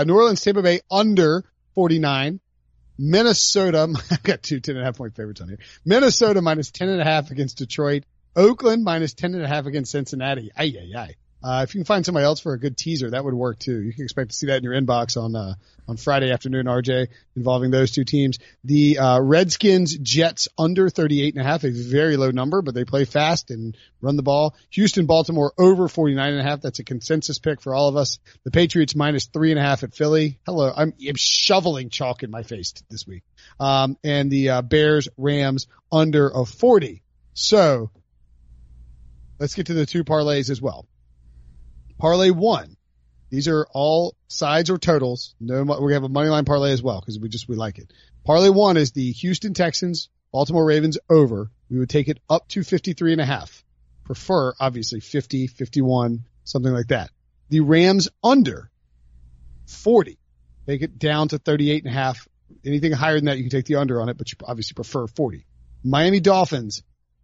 under 49. Minnesota, I've got two 10.5 point favorites on here. Minnesota -10.5 against Detroit. Oakland -10.5 against Cincinnati. If you can find somebody else for a good teaser, that would work too. You can expect to see that in your inbox on Friday afternoon, RJ, involving those two teams. The Redskins Jets under 38.5, a very low number, but they play fast and run the ball. Houston Baltimore over 49.5. That's a consensus pick for all of us. The Patriots -3.5 at Philly. Hello, I'm shoveling chalk in my face this week. And the Bears Rams under 40. So let's get to the two parlays as well. Parlay 1. These are all sides or totals. No, we have a money line parlay as well because we like it. Parlay 1 is the Houston Texans, Baltimore Ravens over. We would take it up to 53.5. Prefer obviously 50, 51, something like that. The Rams under 40. Take it down to 38.5. Anything higher than that, you can take the under on it, but you obviously prefer 40. Miami Dolphins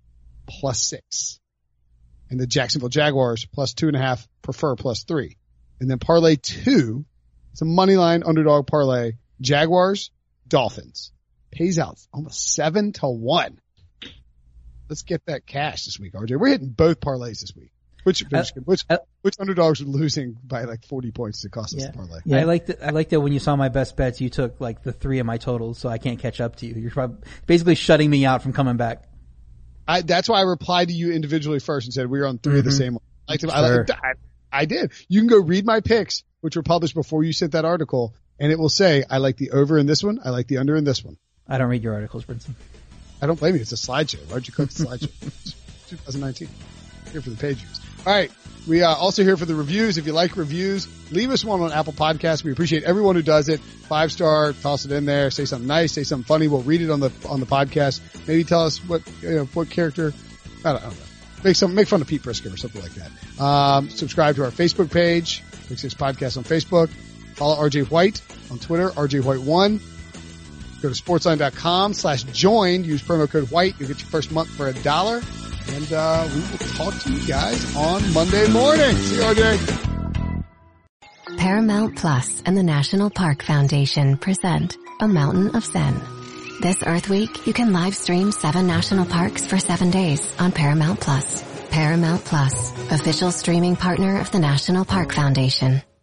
+6. And the Jacksonville Jaguars +2.5, prefer +3. And then parlay 2, it's a money line underdog parlay. Jaguars, Dolphins. Pays out almost 7-1. Let's get that cash this week, RJ. We're hitting both parlays this week. Which underdogs are losing by like 40 points to cost us the parlay? Yeah. I like that when you saw my best bets, you took like the 3 of my totals, so I can't catch up to you. You're basically shutting me out from coming back. That's why I replied to you individually first and said we were on 3 of the same one. I did. You can go read my picks, which were published before you sent that article, and it will say, I like the over in this one, I like the under in this one. I don't read your articles, Brinson. I don't blame you. It's a slideshow. Why'd you click the slideshow? 2019. Here for the page views. All right. We are also here for the reviews. If you like reviews, leave us one on Apple Podcasts. We appreciate everyone who does it. 5-star, toss it in there. Say something nice. Say something funny. We'll read it on the podcast. Maybe tell us what character. I don't know. Make fun of Pete Prisco or something like that. Subscribe to our Facebook page. Big Six Podcast on Facebook. Follow RJ White on Twitter. RJ White1. Go to sportsline.com/join. Use promo code White. You'll get your first month for $1. And we will talk to you guys on Monday morning. See you, RJ. Paramount Plus and the National Park Foundation present A Mountain of Zen. This Earth Week, you can live stream 7 national parks for 7 days on Paramount Plus. Paramount Plus, official streaming partner of the National Park Foundation.